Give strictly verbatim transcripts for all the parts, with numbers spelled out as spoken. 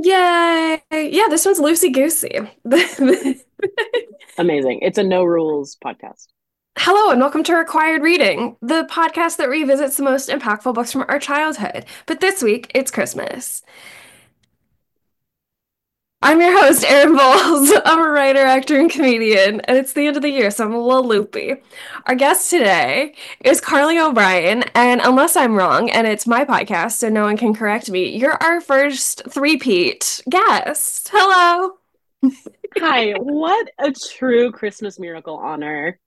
Yay! Yeah, this one's loosey goosey. Amazing. It's a no rules podcast. Hello, and welcome to Required Reading, the podcast that revisits the most impactful books from our childhood. But this week, it's Christmas. I'm your host, Erin Bowles. I'm a writer, actor, and comedian, and it's the end of the year, so I'm a little loopy. Our guest today is Carly O'Brien, and unless I'm wrong, and it's my podcast, so no one can correct me, you're our first three-peat guest. Hello. Hi, what a true Christmas miracle honor.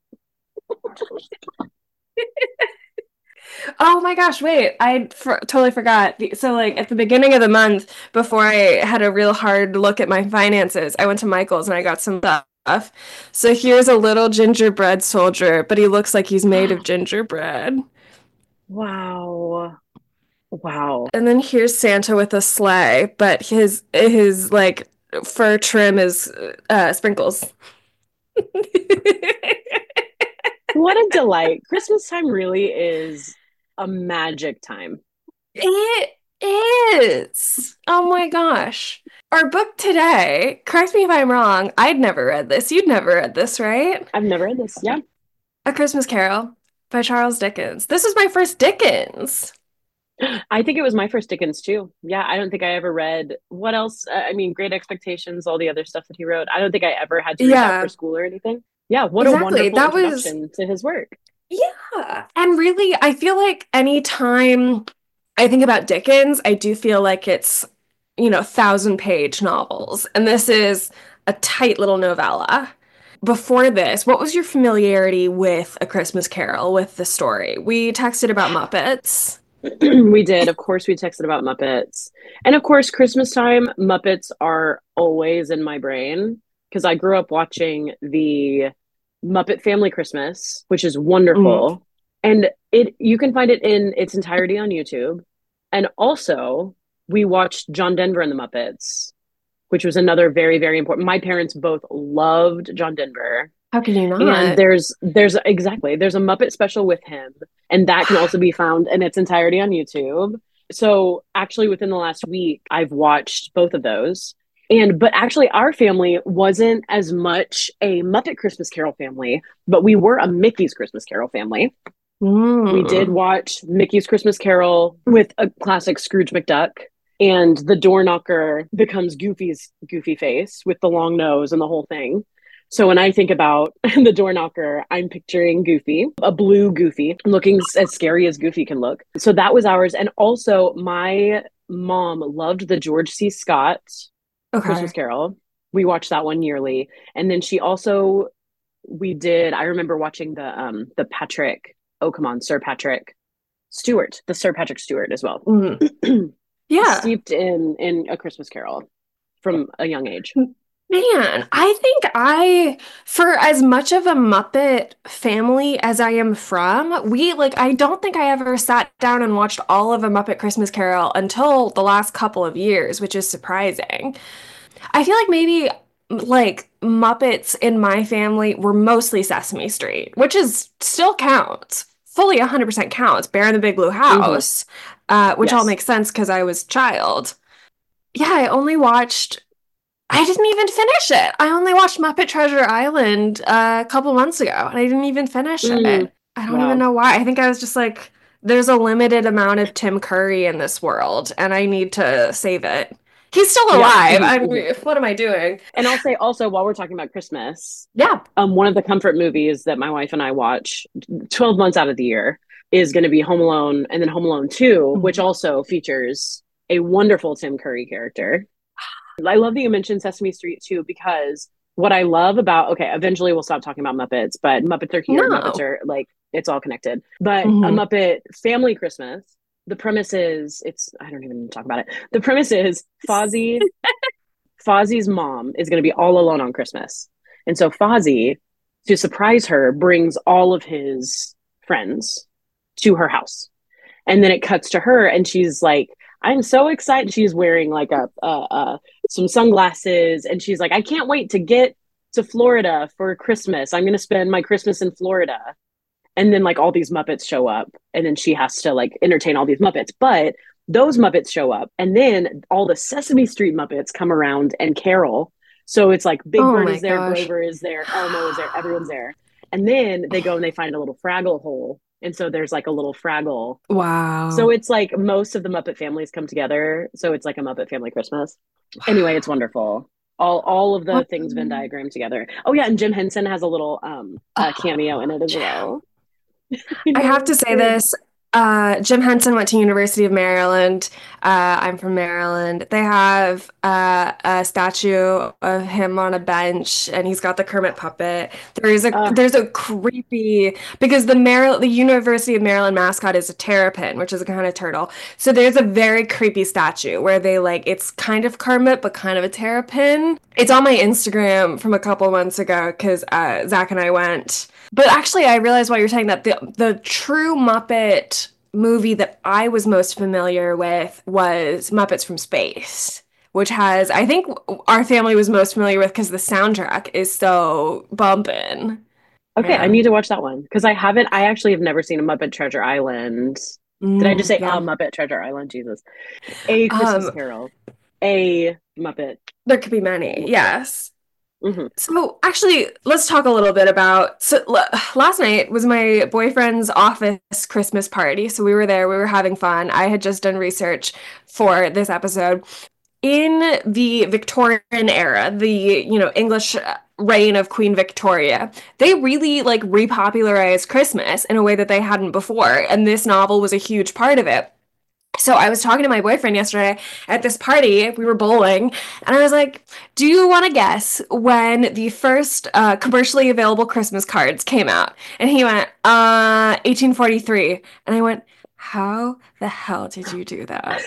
Oh my gosh, wait, I for totally forgot. So, like, at the beginning of the month, before I had a real hard look at my finances, I went to Michael's and I got some stuff. So, here's a little gingerbread soldier, but he looks like he's made of gingerbread. Wow. Wow. And then here's Santa with a sleigh, but his his like fur trim is uh, sprinkles. What a delight. Christmas time really is a magic time. It is. Oh my gosh. Our book today, correct me if I'm wrong, I'd never read this. You'd never read this, right? I've never read this. Yeah. A Christmas Carol by Charles Dickens. This was my first Dickens. I think it was my first Dickens too. Yeah, I don't think I ever read what else. Uh, I mean, Great Expectations, all the other stuff that he wrote. I don't think I ever had to read that for Yeah, school or anything. Yeah, what a exactly. wonderful That was, introduction to his work. yeah. And really, I feel like anytime I think about Dickens, I do feel like it's, you know, thousand page novels. And this is a tight little novella. Before this, what was your familiarity with A Christmas Carol, with the story? We texted about Muppets. We did. Of course, we texted about Muppets. And of course, Christmas time, Muppets are always in my brain because I grew up watching the Muppet Family Christmas, which is Mhm. wonderful. And it you can find it in its entirety on YouTube. And also, we watched John Denver and the Muppets, which was another very, very important. My parents both loved John Denver. How can you And not? there's there's exactly there's a Muppet special with him, and that can also be found in its entirety on YouTube. So actually, within the last week, I've watched both of those. And but actually, our family wasn't as much a Muppet Christmas Carol family, but we were a Mickey's Christmas Carol family. We did Mm. watch Mickey's Christmas Carol with a classic Scrooge McDuck, and the door knocker becomes Goofy's goofy face with the long nose and the whole thing. So when I think about the door knocker, I'm picturing Goofy, a blue Goofy, looking as scary as Goofy can look. So that was ours. And also, my mom loved the George C. Scott Christmas Okay. Carol. We watched that one yearly. And then she also, we did, I remember watching the um the Patrick, oh come on, Sir Patrick Stewart, the Sir Patrick Stewart as well. Mm. Yeah. Steeped in in A Christmas Carol from a young age. Man, I think I, for as much of a Muppet family as I am from, we like, I don't think I ever sat down and watched all of A Muppet Christmas Carol until the last couple of years, which is surprising. I feel like maybe like Muppets in my family were mostly Sesame Street, which is still counts. Fully one hundred percent counts. Bear in the Big Blue Mm-hmm. House, uh, which all Yes. makes sense because I was a child. Yeah, I only watched I didn't even finish it. I only watched Muppet Treasure Island uh, a couple months ago, and I didn't even finish Mm, it. I don't even wow. know why. I think I was just like, there's a limited amount of Tim Curry in this world, and I need to save it. He's still Yeah. alive. Mhm, I'm, mhm. what am I doing? And I'll say also, while we're talking about Christmas, Yeah. um, one of the comfort movies that my wife and I watch twelve months out of the year is going to be Home Alone and then Home Alone two, which Mhm. also features a wonderful Tim Curry character. I love that you mentioned Sesame Street too, because what I love about, okay, eventually we'll stop talking about Muppets, but Muppets are here. Muppets No. are like, it's all connected. But a Hmm. Muppet Family Christmas, the premise is, it's, I don't even talk about it. The premise is Fozzie, Fozzie's mom is going to be all alone on Christmas. And so Fozzie, to surprise her, brings all of his friends to her house. And then it cuts to her and she's like, I'm so excited. She's wearing like a, a, a some sunglasses and she's like, I can't wait to get to Florida for Christmas. I'm going to spend my Christmas in Florida. And then like all these Muppets show up and then she has to like entertain all these Muppets. But those Muppets show up, and then all the Sesame Street Muppets come around and carol. So it's like Big Oh Bird my is there, gosh. Grover is there, Elmo is there, everyone's there. And then they go and they find a little Fraggle hole. And so there's like a little Fraggle. So Wow. it's like most of the Muppet families come together. So it's like a Muppet Family Christmas. Anyway, it's wonderful. All all of the things Venn Wow. diagram together. Oh yeah, and Jim Henson has a little um uh, cameo in it as well. I I have know to it's say good. this. Uh, Jim Henson went to University of Maryland. Uh, I'm from Maryland. They have uh, a statue of him on a bench, and he's got the Kermit puppet. There is a Uh, there's a creepy because the Maryland the University of Maryland mascot is a terrapin, which is a kind of turtle. So there's a very creepy statue where they like it's kind of Kermit but kind of a terrapin. It's on my Instagram from a couple months ago because uh, Zach and I went. But actually, I realized while you're saying that the the true Muppet movie that I was most familiar with was Muppets from Space, which has, I think, our family was most familiar with because the soundtrack is so bumpin'. okay, I Yeah. need to watch that one because I haven't. I actually have never seen a Muppet Treasure Island. Did I just Mm, say a yeah. Muppet Treasure Island? Jesus, a Christmas Um, Carol, a Muppet there could be many, Muppet. yes. Hmm. So actually, let's talk a little bit about. So l last night was my boyfriend's office Christmas party. So we were there, we were having fun. I had just done research for this episode. In the Victorian era, the, you know, English reign of Queen Victoria, they really like repopularized Christmas in a way that they hadn't before, and this novel was a huge part of it. So I was talking to my boyfriend yesterday at this party. We were bowling, and I was like, "Do you want to guess when the first uh, commercially available Christmas cards came out?" And he went, "Uh, eighteen forty-three." And I went, "How the hell did you do that?"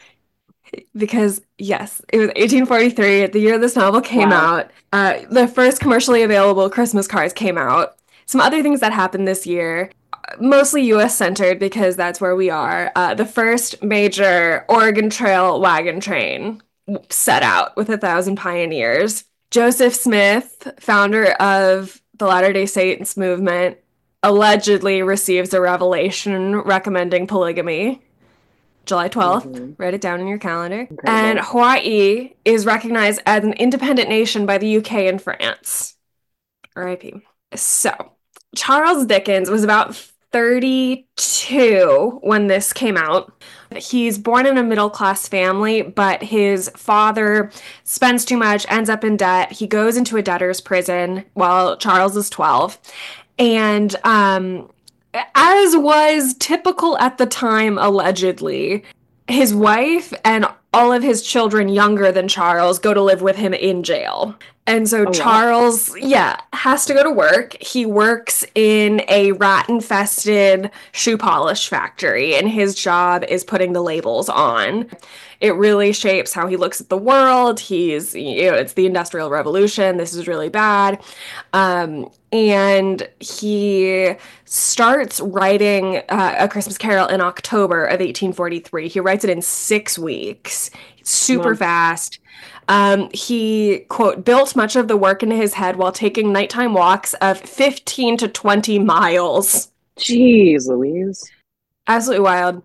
Because yes, it was eighteen forty-three, the year this novel came Wow. out. Uh, the first commercially available Christmas cards came out. Some other things that happened this year, mostly U S centered because that's where we are. Uh, the first major Oregon Trail wagon train set out with a thousand pioneers. Joseph Smith, founder of the Latter-day Saints movement, allegedly receives a revelation recommending polygamy. July twelfth. Hmm. Write it down in your calendar. And Incredible. Hawaii is recognized as an independent nation by the U K and France. R I P. So, Charles Dickens was about thirty-two when this came out. He's born in a middle class family, but his father spends too much, ends up in debt. He goes into a debtor's prison while Charles is twelve. And um, as was typical at the time, allegedly, his wife and all of his children younger than Charles go to live with him in jail. And so Oh wow. Charles, yeah, has to go to work. He works in a rat-infested shoe polish factory, and his job is putting the labels on. It really shapes how he looks at the world. He's, you know, it's the Industrial Revolution. This is really bad. Um, and he starts writing uh, A Christmas Carol in October of eighteen forty-three. He writes it in six weeks, super Wow. fast. Um, he, quote, built much of the work in his head while taking nighttime walks of fifteen to twenty miles. Jeez, Louise. Absolutely wild.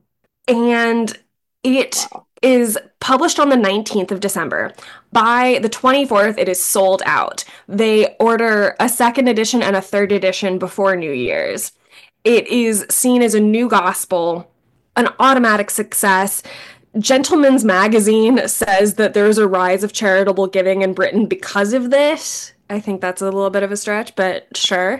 And it Wow. is published on the nineteenth of December. By the twenty-fourth, it is sold out. They order a second edition and a third edition before New Year's. It is seen as a new gospel, an automatic success. Gentleman's Magazine says that there's a rise of charitable giving in Britain because of this. I think that's a little bit of a stretch, but sure.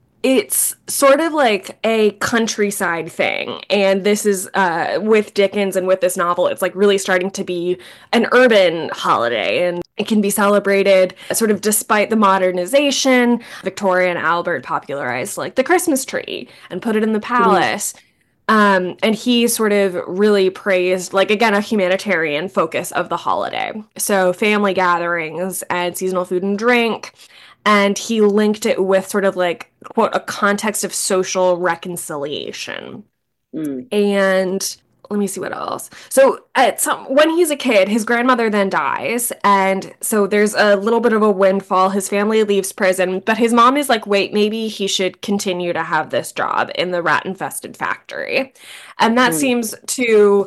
It's sort of like a countryside thing. And this is uh, with Dickens and with this novel, it's like really starting to be an urban holiday. And it can be celebrated sort of despite the modernization. Victoria and Albert popularized like the Christmas tree and put it in the Hmm. palace. Um, and he sort of really praised, like, again, a humanitarian focus of the holiday. So, family gatherings and seasonal food and drink. And he linked it with sort of like, quote, a context of social reconciliation. Mm. And let me see what else. So at some when he's a kid, his grandmother then dies, and so there's a little bit of a windfall. His family leaves prison, but his mom is like, "Wait, maybe he should continue to have this job in the rat-infested factory." And that Mm. seems to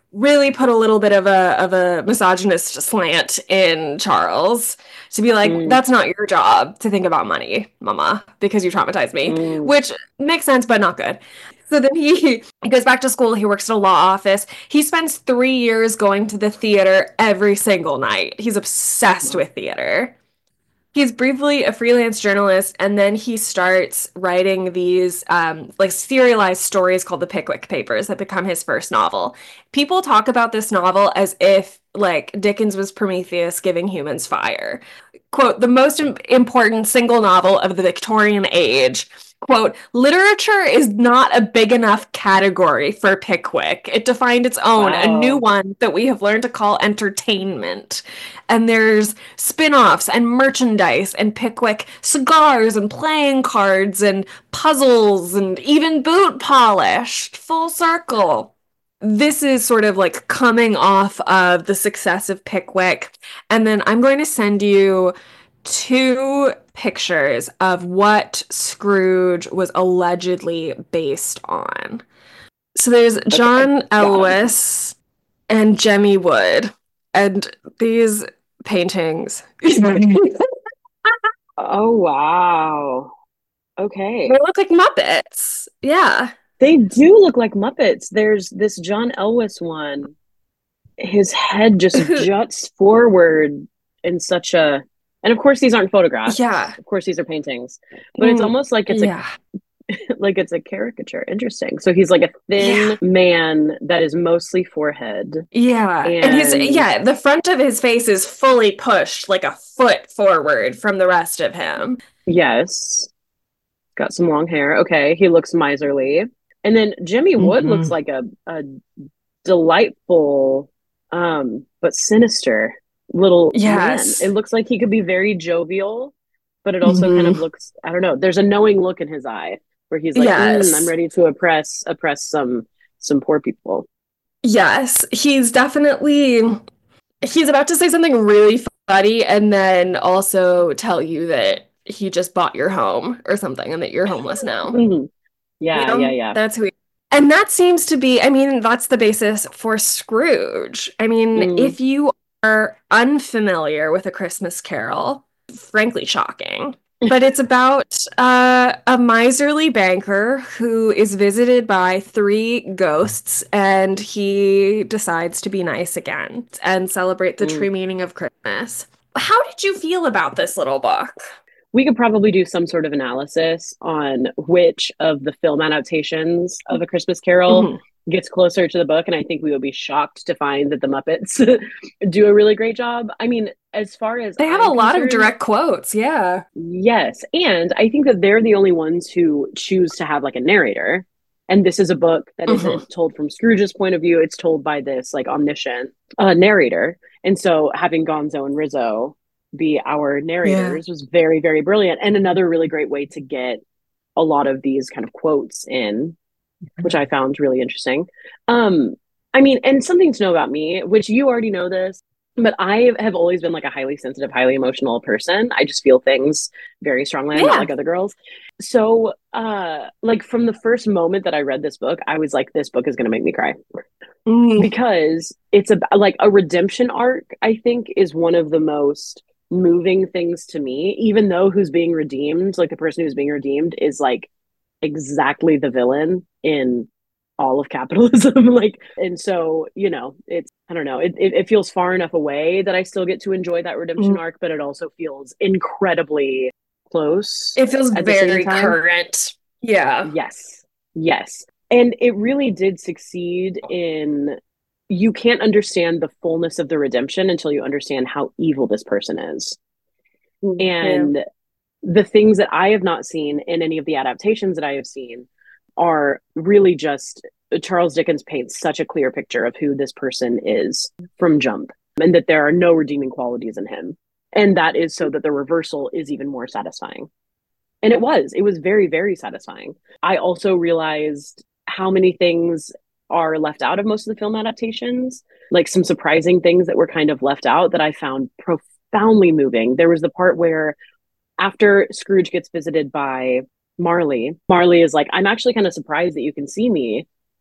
really put a little bit of a of a misogynist slant in Charles to be like, Mm, that's not your job to think about money, mama, because you traumatized me, mm. which makes sense, but not good. So then he, he goes back to school. He works at a law office. He spends three years going to the theater every single night. He's obsessed Wow. with theater. He's briefly a freelance journalist, and then he starts writing these um, like serialized stories called the Pickwick Papers that become his first novel. People talk about this novel as if like Dickens was Prometheus giving humans fire. Quote, the most im- important single novel of the Victorian age. Quote, literature is not a big enough category for Pickwick. It defined its own, a new Wow. one that we have learned to call entertainment. And there's spin-offs and merchandise and Pickwick cigars and playing cards and puzzles and even boot polish. Full circle. This is sort of like coming off of the success of Pickwick. And then I'm going to send you two pictures of what Scrooge was allegedly based on. So there's Okay. John God. Elwes and Jemmy Wood. And these paintings, they Oh, wow. Okay. look like Muppets. Yeah. They do look like Muppets. There's this John Elwes one. His head just juts forward in such a, and of course these aren't photographs. Yeah. Of course these are paintings, but it's Mm, almost like it's a yeah. like it's a caricature. Interesting. So he's like a Yeah. thin man that is mostly forehead, Yeah. And his, and yeah, the front of his face is fully pushed like a foot forward from the rest of him. yes, got some long hair. Okay, he looks miserly. And then Jimmy Wood looks Hmm. like a, a delightful, um, but sinister little man. It Yes. looks like he could be very jovial, but it also kind of Hmm. looks, I don't know, there's a knowing look in his eye where he's like, mm, I'm Yes. ready to oppress oppress some some poor people. Yes. He's definitely, he's about to say something really funny and then also tell you that he just bought your home or something and that you're homeless now. Mhm. You Yeah, yeah, know, yeah. that's who he, and that seems to be, I mean, that's the basis for Scrooge. I mean, Mm. if you are unfamiliar with A Christmas Carol, frankly shocking. But it's about uh, a miserly banker who is visited by three ghosts, and he decides to be nice again and celebrate the Mm. true meaning of Christmas. How did you feel about this little book? We could probably do some sort of analysis on which of the film adaptations of A Christmas Carol Mhm. gets closer to the book. And I think we would be shocked to find that the Muppets do a really great job. I mean, as far as They have a I'm lot of concerned, direct quotes, yeah. yes. And I think that they're the only ones who choose to have like a narrator. And this is a book that Mhm. isn't told from Scrooge's point of view. It's told by this like omniscient uh, narrator. And so having Gonzo and Rizzo be our Yeah. narrators was very, very brilliant. And another really great way to get a lot of these kind of quotes in, which I found really interesting. Um, I mean, and something to know about me, which you already know this, but I have always been like a highly sensitive, highly emotional person. I just feel things very strongly. I'm not Yeah. like other girls. So, uh, like from the first moment that I read this book, I was like, this book is going to make me cry Mm. because it's a like a redemption arc. I think is one of the most moving things to me, even though who's being redeemed, like the person who's being redeemed, is like exactly the villain in all of capitalism. Like, and so, you know, it's, I don't know, it, it, it feels far enough away that I still get to enjoy that redemption Mm. arc, but it also feels incredibly close It feels at the same very time. current. Yeah. Yes. Yes. And it really did succeed in, you can't understand the fullness of the redemption until you understand how evil this person is. Mm. Yeah. And the things that I have not seen in any of the adaptations that I have seen are really just Charles Dickens paints such a clear picture of who this person is from jump, and that there are no redeeming qualities in him. And that is so that the reversal is even more satisfying. And it was, it was very, very satisfying. I also realized how many things are left out of most of the film adaptations, like some surprising things that were kind of left out that I found profoundly moving. There was the part where after Scrooge gets visited by Marley, Marley is like, I'm actually kind of surprised that you can see me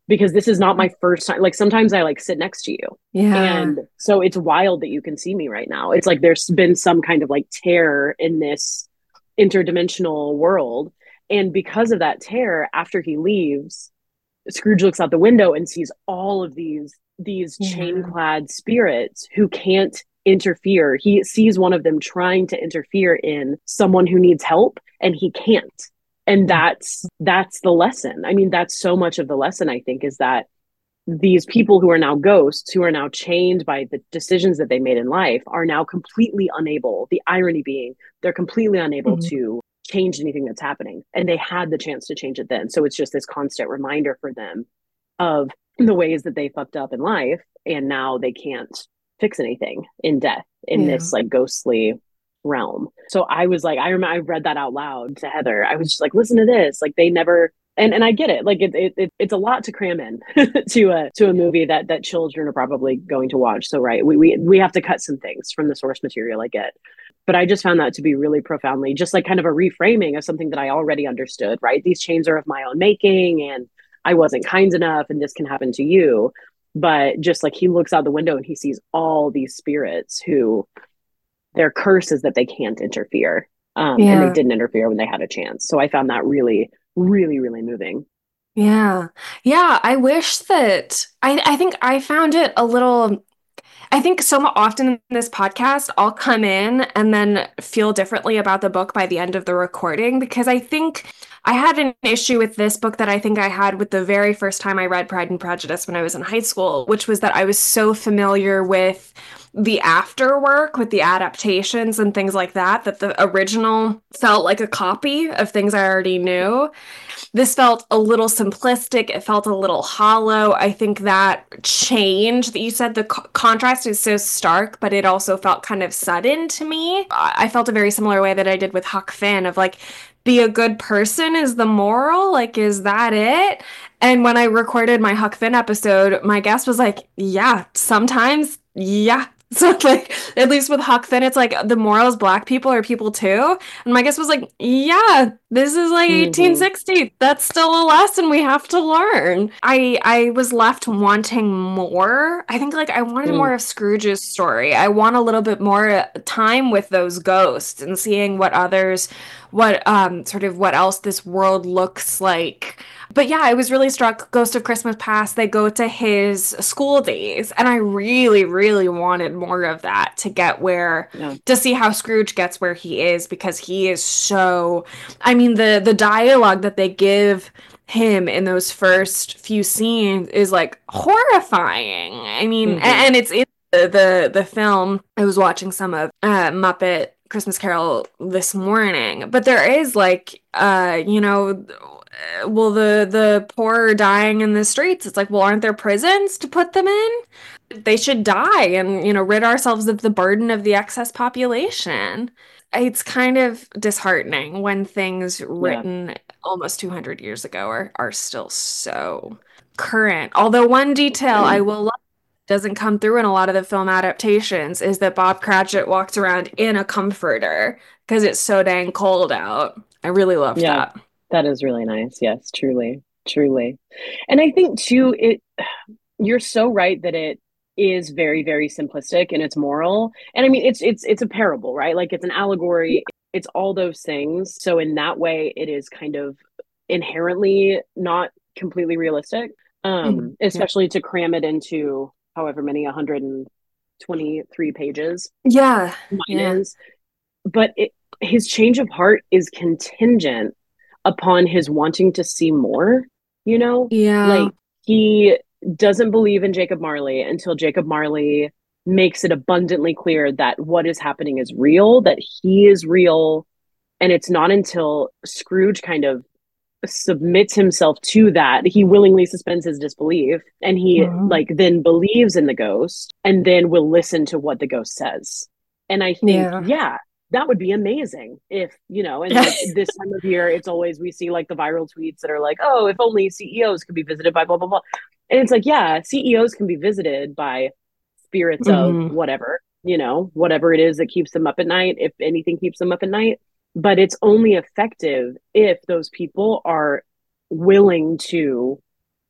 because this is not my first time. Like sometimes I like sit next to you. Yeah. And so it's wild that you can see me right now. It's like there's been some kind of like tear in this interdimensional world. And because of that tear, after he leaves, Scrooge looks out the window and sees all of these these chain Yeah. clad spirits who can't interfere. He sees one of them trying to interfere in someone who needs help and he can't. And that's that's the lesson. I mean, that's so much of the lesson, I think, is that these people who are now ghosts, who are now chained by the decisions that they made in life, are now completely unable. The irony being, they're completely unable Mhm. to change anything that's happening. And they had the chance to change it then. So it's just this constant reminder for them of the ways that they fucked up in life. And now they can't fix anything in death in Yeah. this like ghostly realm. So I was like, I remember I read that out loud to Heather. I was just like, listen to this. Like they never, and and I get it. Like it, it, it it's a lot to cram in to a to a movie that that children are probably going to watch. So right, we we we have to cut some things from the source material. I get, but I just found that to be really profoundly just like kind of a reframing of something that I already understood. Right, these chains are of my own making, and I wasn't kind enough, and this can happen to you. But just like he looks out the window and he sees all these spirits who their curse is that they can't interfere. Um, and they Yeah. didn't interfere when they had a chance. So I found that really, really, really moving. Yeah. Yeah. I wish that I I think I found it a little I think so often in this podcast, I'll come in and then feel differently about the book by the end of the recording because I think I had an issue with this book that I think I had with the very first time I read Pride and Prejudice when I was in high school, which was that I was so familiar with the afterwork, with the adaptations and things like that, that the original felt like a copy of things I already knew. This felt a little simplistic. It felt a little hollow. I think that change that you said, the co- contrast is so stark, but it also felt kind of sudden to me. I I felt a very similar way that I did with Huck Finn of like, be a good person is the moral. Like, is that it? And when I recorded my Huck Finn episode, my guest was like, yeah, sometimes, yeah. So like, at least with Huck Finn, it's like the moral is black people are people too. And my guess was like, yeah, this is like Mm-hmm. eighteen sixty. That's still a lesson we have to learn. I I was left wanting more. I think like I wanted Mm. more of Scrooge's story. I want a little bit more time with those ghosts and seeing what others, what um sort of what else this world looks like. But yeah, I was really struck. Ghost of Christmas Past, they go to his school days, and I really, really wanted more of that to get where Yeah. to see how Scrooge gets where he is because he is so I mean the the dialogue that they give him in those first few scenes is like horrifying. I mean, a- Mm-hmm. and it's in the the, the film. I was watching some of uh, Muppet Christmas Carol this morning, but there is like uh you know well the the poor are dying in the streets. It's like, well, aren't there prisons to put them in? They should die and, you know, rid ourselves of the burden of the excess population. It's kind of disheartening when things Yeah. written almost two hundred years ago are, are still so current. Although one detail I will love doesn't come through in a lot of the film adaptations is that Bob Cratchit walks around in a comforter because it's so dang cold out. I really loved Yeah. that. That is really nice. Yes, truly. Truly. And I think too, it you're so right that it is very, very simplistic in its moral. And I mean it's it's it's a parable, right? Like it's an allegory, it's all those things. So in that way it is kind of inherently not completely realistic. Mhm. Um, Yeah. especially to cram it into however many one hundred twenty-three pages Yeah. mine Yeah. is. But it, his change of heart is contingent upon his wanting to see more, you know? Yeah. Like he doesn't believe in Jacob Marley until Jacob Marley makes it abundantly clear that what is happening is real, that he is real. And it's not until Scrooge kind of submits himself to that, he willingly suspends his disbelief and he Mhm. like then believes in the ghost and then will listen to what the ghost says. And I think, Yeah. yeah, that would be amazing if, you know, and Yeah. like this time of year, it's always we see like the viral tweets that are like, oh, if only C E Os could be visited by blah, blah, blah. And it's like, yeah, C E Os can be visited by spirits of hmm whatever, you know, whatever it is that keeps them up at night, if anything keeps them up at night. But it's only effective if those people are willing to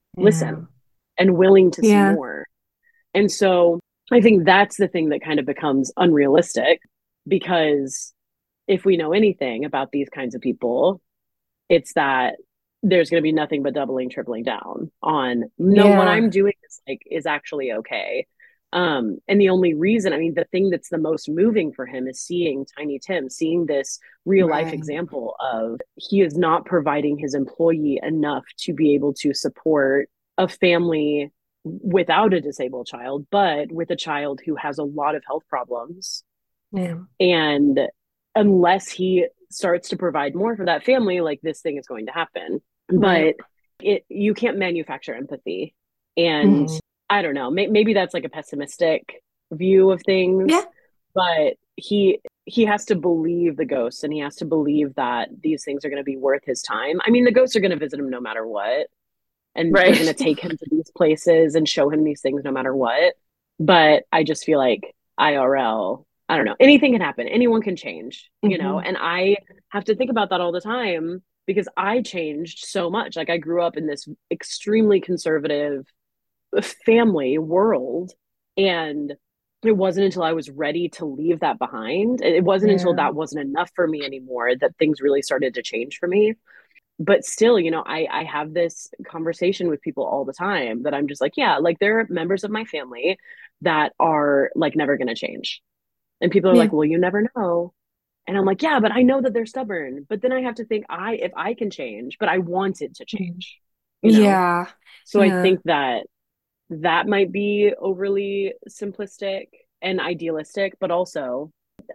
Yeah. listen and willing to see Yeah. more. And so I think that's the thing that kind of becomes unrealistic, because if we know anything about these kinds of people, it's that there's going to be nothing but doubling, tripling down on, no, what Yeah. I'm doing is like is actually okay. Um, and the only reason, I mean, the thing that's the most moving for him is seeing Tiny Tim, seeing this real life Right. example of he is not providing his employee enough to be able to support a family without a disabled child, but with a child who has a lot of health problems. Yeah. And unless he starts to provide more for that family, like this thing is going to happen. Right. But it you can't manufacture empathy. And Hmm. I don't know, may, maybe that's like a pessimistic view of things, Yeah. but he he has to believe the ghosts, and he has to believe that these things are going to be worth his time. I mean, the ghosts are going to visit him no matter what, and they're going to Right. take him to these places and show him these things no matter what. But I just feel like I R L, I don't know, anything can happen. Anyone can change, you know? Hmm. And I have to think about that all the time because I changed so much. Like I grew up in this extremely conservative family world. And it wasn't until I was ready to leave that behind. It wasn't until Yeah. that wasn't enough for me anymore that things really started to change for me. But still, you know, I, I have this conversation with people all the time that I'm just like, yeah, like there are members of my family that are like never going to change. And people are Yeah. like, well, you never know. And I'm like, yeah, but I know that they're stubborn. But then I have to think, I, if I can change, but I want it to Mhm. change, you know? Yeah. So I Yeah. think that that might be overly simplistic and idealistic, but also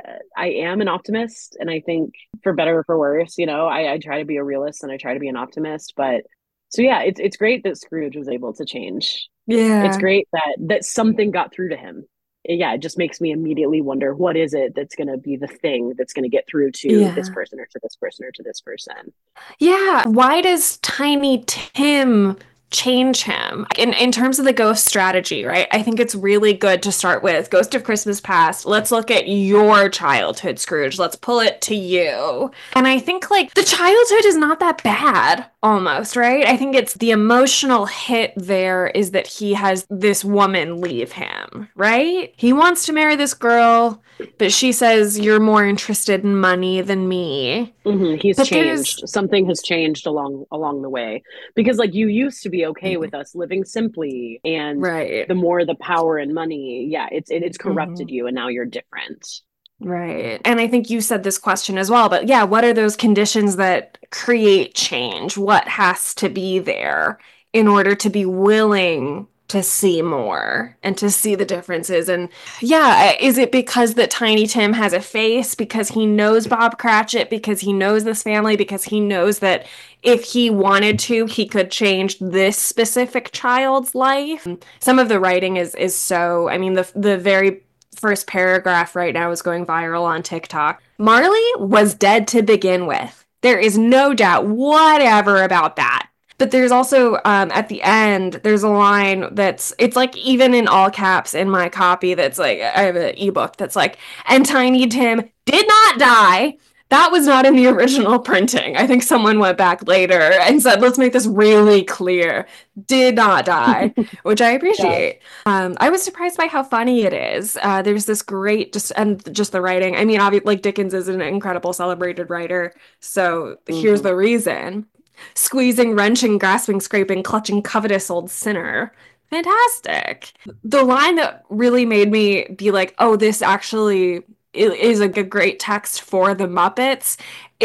I am an optimist, and I think for better or for worse, you know, I, I try to be a realist and I try to be an optimist. But so yeah, it's it's great that Scrooge was able to change. It's Yeah. great that that something got through to him. Yeah, it just makes me immediately wonder what is it that's going to be the thing that's going to get through to this Yeah. person or to this person or to this person. Yeah. Why does Tiny Tim change him? In in terms of the ghost strategy, right? I think it's really good to start with Ghost of Christmas Past. Let's look at your childhood, Scrooge. Let's pull it to you. And I think like the childhood is not that bad almost, right? I think it's the emotional hit there is that he has this woman leave him, right? He wants to marry this girl, but she says you're more interested in money than me. Mm-hmm. He's But there's changed. Something has changed along along the way, because like you used to be okay with us living simply, and right. the more the power and money, yeah, it's it, it's corrupted Hmm. you, and now you're different. Right. And I think you said this question as well, but yeah, what are those conditions that create change? What has to be there in order to be willing to see more and to see the differences? And yeah, is it because that Tiny Tim has a face, because he knows Bob Cratchit, because he knows this family, because he knows that if he wanted to, he could change this specific child's life? Some of the writing is is so, I mean, the the very first paragraph right now is going viral on TikTok. Marley was dead to begin with. There is no doubt whatever about that. But there's also um, at the end, there's a line that's it's like even in all caps in my copy that's like I have an ebook that's like, and Tiny Tim did not die. That was not in the original printing. I think someone went back later and said, let's make this really clear. Did not die, which I Yeah. appreciate. Um, I was surprised by how funny it is. Uh, there's this great just and just the writing. I mean, obviously, like Dickens is an incredible celebrated writer, so here's Mm-hmm. the reason: squeezing, wrenching, grasping, scraping, clutching, covetous old sinner. Fantastic. The line that really made me be like, oh, this actually is a great text for the Muppets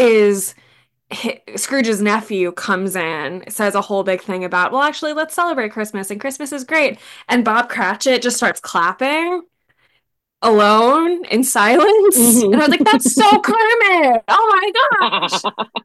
is Scrooge's nephew comes in, says a whole big thing about, well, actually, let's celebrate Christmas, and Christmas is great. And Bob Cratchit just starts clapping alone in silence. And I was like, that's so Kermit. Oh my gosh.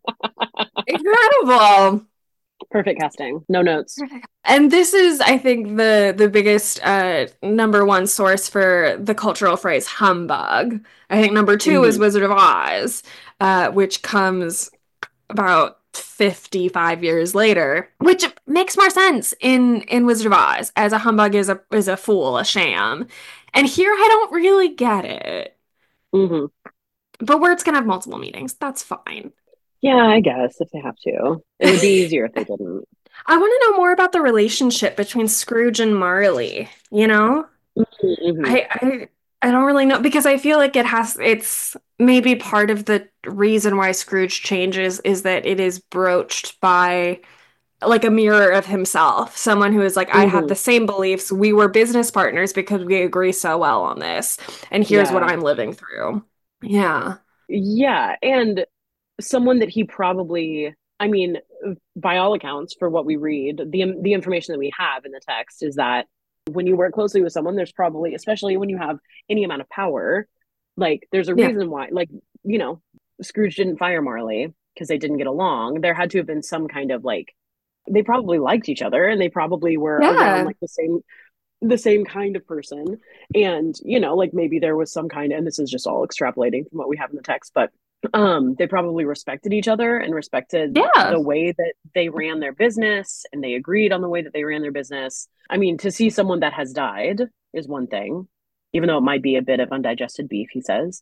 Incredible. Perfect casting. No notes. And this is, I think, the the biggest uh, number one source for the cultural phrase humbug. I think number two is Mm-hmm. Wizard of Oz, uh, which comes about fifty-five years later, which makes more sense in in Wizard of Oz, as a humbug is a is a fool, a sham. And here I don't really get it. Mm-hmm. But words can have multiple meanings. That's fine. Yeah, I guess if they have to, it would be easier if they didn't. I want to know more about the relationship between Scrooge and Marley, you know? Mm-hmm. I I I don't really know because I feel like it has it's maybe part of the reason why Scrooge changes is that it is broached by like a mirror of himself, someone who is like, I have Mm-hmm. the same beliefs. We were business partners because we agree so well on this. And here's what Yeah. I'm living through. Yeah. Yeah. And someone that he probably, I mean, by all accounts, for what we read, the the information that we have in the text is that when you work closely with someone, there's probably, especially when you have any amount of power, like there's a Yeah. reason why, like, you know, Scrooge didn't fire Marley because they didn't get along. There had to have been some kind of like, they probably liked each other and they probably were around Yeah. like the same the same kind of person. And you know, like maybe there was some kind, and this is just all extrapolating from what we have in the text, but um they probably respected each other and respected Yeah. the way that they ran their business, and they agreed on the way that they ran their business. I mean, to see someone that has died is one thing, even though it might be a bit of undigested beef, he says.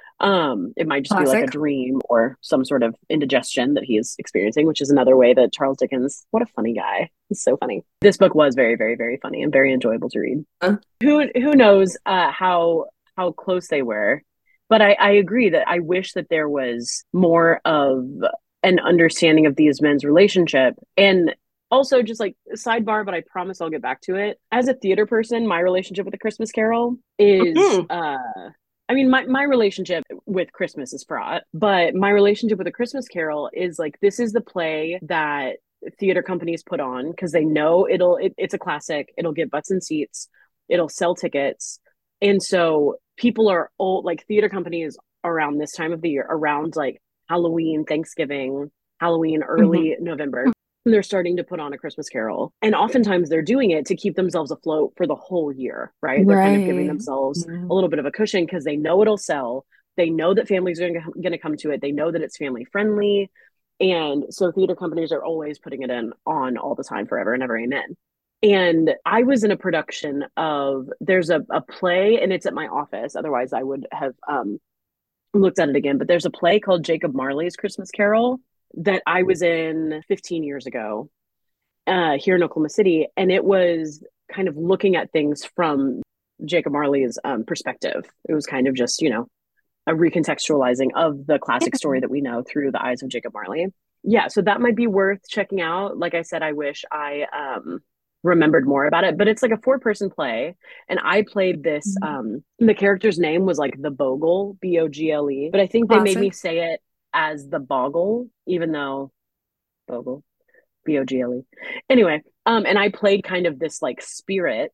Um, it might just be like a Classic. dream or some sort of indigestion that he is experiencing, which is another way that Charles Dickens, what a funny guy. He's so funny. This book was very, very, very funny and very enjoyable to read. Uh, Who who knows uh, how how close they were, but I, I agree that I wish that there was more of an understanding of these men's relationship. And also, just like sidebar, but I promise I'll get back to it. As a theater person, my relationship with the Christmas Carol is mhm. uh I mean, my, my relationship with Christmas is fraught, but my relationship with A Christmas Carol is like, this is the play that theater companies put on because they know it'll, it, it's a classic. It'll get butts and seats. It'll sell tickets. And so people are old, like theater companies around this time of the year, around like Halloween, Thanksgiving, Halloween, Mhm. early November, they're starting to put on A Christmas Carol. And oftentimes they're doing it to keep themselves afloat for the whole year, right? They're kind of giving Right. themselves a Mhm. little bit of a cushion because they know it'll sell. They know that families are going to come to it. They know that it's family friendly. And so theater companies are always putting it in on all the time, forever and ever. Amen. And I was in a production of, there's a, a play, and it's at my office. Otherwise, I would have um, looked at it again. But there's a play called Jacob Marley's Christmas Carol that I was in fifteen years ago uh, here in Oklahoma City. And it was kind of looking at things from Jacob Marley's um, perspective. It was kind of just, you know, a recontextualizing of the classic story that we know through the eyes of Jacob Marley. Yeah, so that might be worth checking out. Like I said, I wish I um, remembered more about it, but it's like a four person play. And I played this, um, the character's name was like the Bogle, B O G L E, but I think they made me Classic. say it as the Boggle, even though Bogle, B O G L E. Anyway, um, and I played kind of this like spirit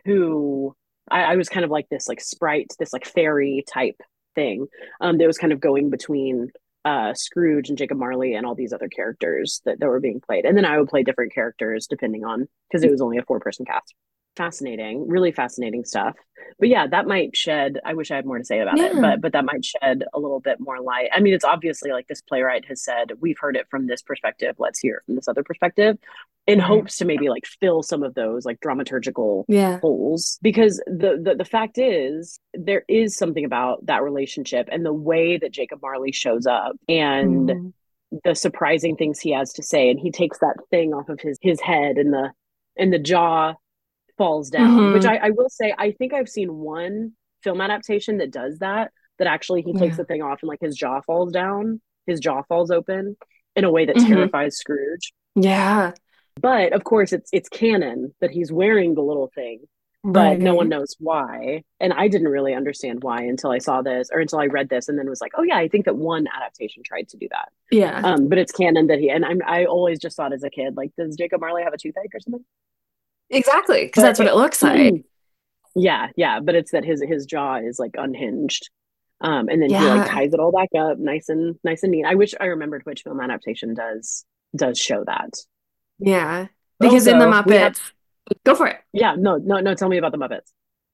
who I, I was kind of like this like sprite, this like fairy type thing. Um, that was kind of going between uh Scrooge and Jacob Marley and all these other characters that, that were being played. And then I would play different characters depending on, because it was only a four person cast. Fascinating, really fascinating stuff. But yeah, that might shed, I wish I had more to say about it, Yeah. but but that might shed a little bit more light. I mean, it's obviously like this playwright has said, we've heard it from this perspective, let's hear it from this other perspective, in Right. hopes to maybe like fill some of those like dramaturgical Yeah. holes. Because the, the the fact is, there is something about that relationship and the way that Jacob Marley shows up and Mhm. the surprising things he has to say. And he takes that thing off of his his head, and the and the jaw falls down, which I, Mhm. I will say, I think I've seen one film adaptation that does that, that actually he takes Yeah. the thing off and like his jaw falls down, his jaw falls open in a way that Mhm. terrifies Scrooge. Yeah. But of course, it's it's canon that he's wearing the little thing, but no one Right. knows why. And I didn't really understand why until I saw this, or until I read this, and then was like, oh yeah, I think that one adaptation tried to do that. Yeah. Um, but it's canon that he, and I'm I always just thought as a kid, like, does Jacob Marley have a toothache or something? Exactly. Because But that's what it, it looks like. yeah, yeah, but it's that his his jaw is like unhinged. Um, and then he like Yeah. ties it all back up nice and nice and neat. I wish I remembered which film adaptation does does show that. Yeah. But Because in the also we have, Muppets, go for it. yeah, no, no, no, tell me about the Muppets.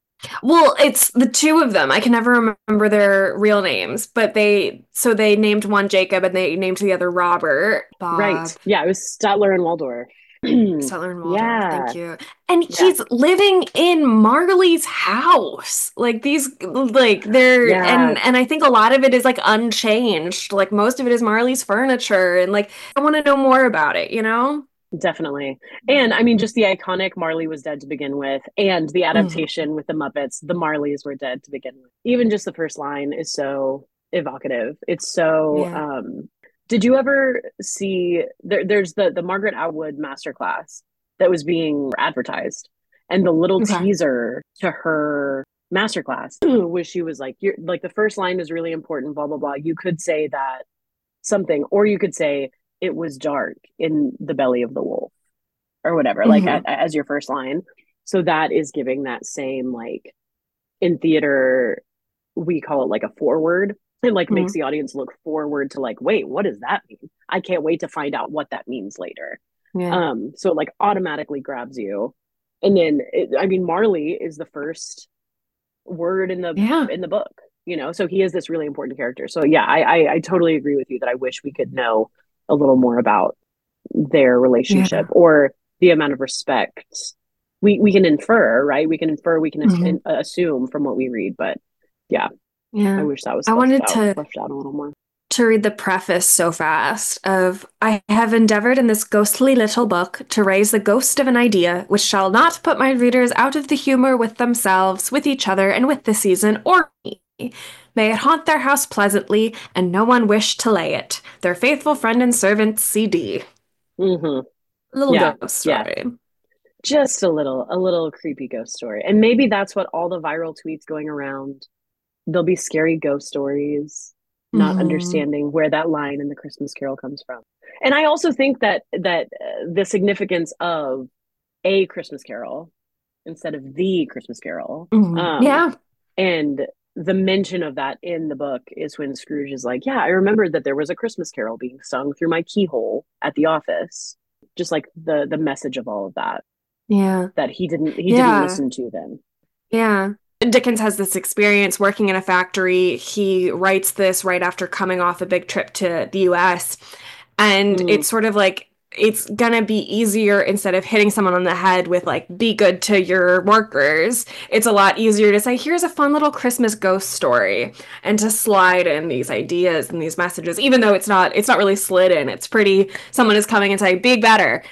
Well, it's the two of them. I can never remember their real names, but they so they named one Jacob and they named the other Robert. Right. Bob. Yeah, it was Statler and Waldorf. Statler and Waldorf, thank Yeah. you. And Yeah. he's living in Marley's house. Like these like they're Yeah. and and I think a lot of it is like unchanged. Like most of it is Marley's furniture and like I want to know more about it, you know? Definitely. And I mean, just the iconic Marley was dead to begin with, and the Mhm. adaptation with the Muppets, the Marleys were dead to begin with. Even just the first line is so evocative. It's so Yeah. um did you ever see there, there's the the Margaret Atwood masterclass that was being advertised, and the little Okay. teaser to her masterclass was she was like, you're like the first line is really important, blah blah blah. You could say that something, or you could say it was dark in the belly of the wolf or whatever, like a, Hmm. as your first line. So that is giving that same, like, in theater we call it like a forward. It like makes Hmm. the audience look forward to, like, wait, what does that mean? I can't wait to find out what that means later. Yeah. Um so it like automatically grabs you. And then it, I mean, Marley is the first word in the Yeah. in the book, you know, so he is this really important character. So yeah, I, I i totally agree with you that I wish we could know a little more about their relationship, Yeah. or the amount of respect we we can infer, right? We can infer, we can Hmm. in, assume from what we read, but yeah, I Yeah. wish that was I fleshed wanted out to fleshed out a little more. to read the preface so fast of I have endeavored in this ghostly little book to raise the ghost of an idea which shall not put my readers out of the humor with themselves, with each other, and with the season, or me. May it haunt their house pleasantly, and no one wish to lay it. Their faithful friend and servant, C D. Mm-hmm. A little Yeah, ghost yeah, story. just a little a little creepy ghost story. And maybe that's what all the viral tweets going around, there'll be scary ghost stories, not Hmm. understanding where that line in the Christmas Carol comes from. And I also think that that uh, the significance of a Christmas Carol instead of the Christmas Carol, Hmm. um, Yeah. and the mention of that in the book is when Scrooge is like, "Yeah, I remember that there was a Christmas Carol being sung through my keyhole at the office." Just like the the message of all of that Yeah. that he didn't he didn't Yeah. listen to then. Yeah. Dickens has this experience working in a factory. He writes this right after coming off a big trip to the U S. And Mm, it's sort of like it's gonna be easier instead of hitting someone on the head with like be good to your workers. It's a lot easier to say, here's a fun little Christmas ghost story and to slide in these ideas and these messages, even though it's not it's not really slid in. It's pretty someone is coming and saying, be better,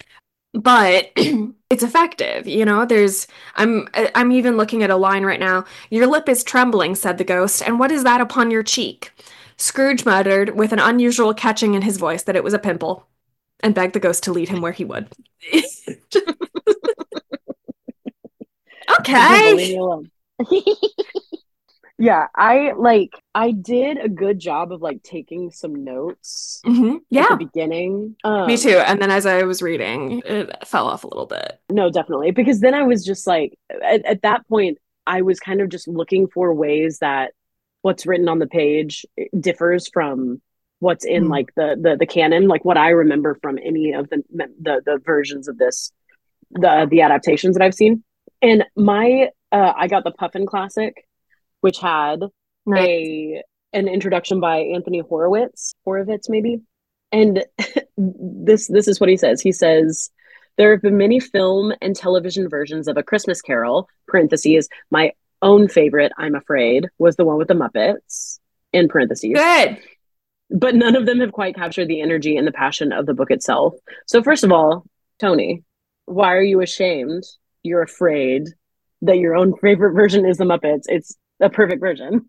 but it's effective. You know, there's I'm I'm even looking at a line right now. Your lip is trembling, said the ghost, and what is that upon your cheek? Scrooge muttered with an unusual catching in his voice that it was a pimple, and begged the ghost to lead him where he would. the pimple, leave Okay. me alone. Yeah, I like I did a good job of like taking some notes Hmm. at the Yeah, beginning. me Um, too. And then as I was reading, it fell off a little bit. no, definitely. Because then I was just like, at, at that point, I was kind of just looking for ways that what's written on the page differs from what's in Mm. like the the the canon, like what I remember from any of the the the versions of this, the the adaptations that I've seen. And my uh, I got the Puffin Classic, which had Nice. a an introduction by Anthony Horowitz, Horowitz maybe. And this this is what he says. He says there have been many film and television versions of A Christmas Carol, parentheses, my own favorite, I'm afraid, was the one with the Muppets, in parentheses. Good. But none of them have quite captured the energy and the passion of the book itself. So first of all, Tony, why are you ashamed? You're afraid that your own favorite version is the Muppets. It's a perfect version.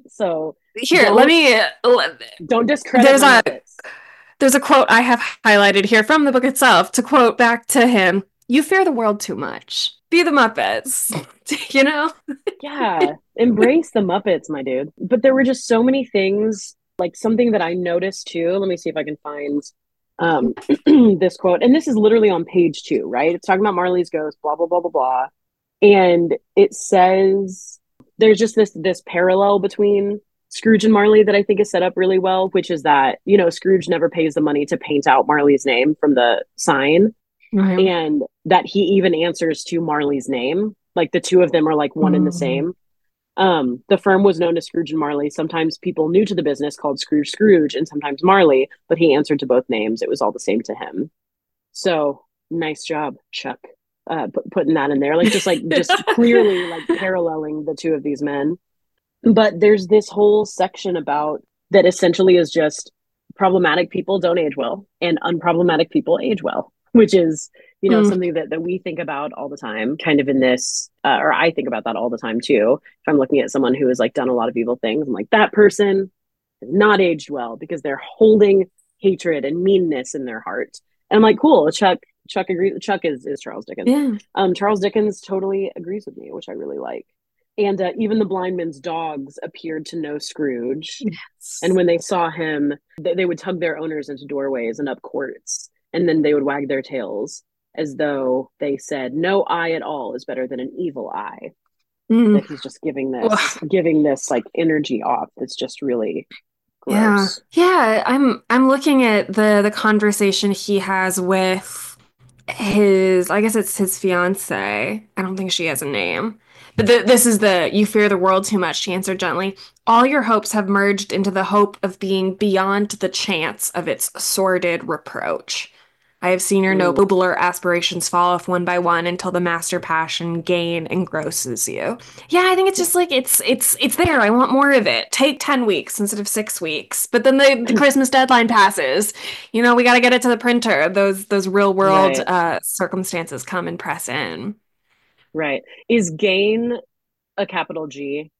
So Here, let don't me. don't discredit There's my a Muppets. There's a quote I have highlighted here from the book itself to quote back to him. You fear the world too much. Be the Muppets. You know? Yeah, embrace the Muppets, my dude. But there were just so many things, like something that I noticed too. Let me see if I can find um this quote. And this is literally on page two, right? It's talking about Marley's ghost, blah blah blah blah blah. And it says there's just this this parallel between Scrooge and Marley that I think is set up really well, which is that, you know, Scrooge never pays the money to paint out Marley's name from the sign, Right. and that he even answers to Marley's name. Like the two of them are like one and the Mm. same. Um, the firm was known as Scrooge and Marley. Sometimes people new to the business called Scrooge Scrooge and sometimes Marley, but he answered to both names. It was all the same to him. So nice job, Chuck, uh, putting that in there. Like just like just clearly like paralleling the two of these men. But there's this whole section about that essentially is just problematic people don't age well and unproblematic people age well. which is, you know, Mm, something that, that we think about all the time, kind of in this, uh, or I think about that all the time too. If I'm looking at someone who has like done a lot of evil things, I'm like, that person has not aged well because they're holding hatred and meanness in their heart. And I'm like, cool, Chuck, Chuck agrees. Chuck is, is Charles Dickens. yeah. Um, Charles Dickens totally agrees with me, which I really like. And uh, even the blind man's dogs appeared to know Scrooge. And Yes. when they saw him, they, they would tug their owners into doorways and up courts, and then they would wag their tails as though they said, "No eye at all is better than an evil eye." Mm. That he's just giving this, Ugh. giving this like energy off. That's just really Yeah. gross. Yeah, I'm I'm looking at the the conversation he has with his, I guess it's his fiance. I don't think she has a name. But the, this is the, "You fear the world too much," she answered gently. "All your hopes have merged into the hope of being beyond the chance of its sordid reproach. I have seen your Mm, nobler aspirations fall off one by one until the master passion, gain, engrosses you." Yeah, I think it's yeah. just like it's it's it's there. I want more of it. Take ten weeks instead of six weeks. But then the, the Christmas deadline passes. You know, we got to get it to the printer. Those those real world Right, uh circumstances come and press in. right. Is gain a capital G?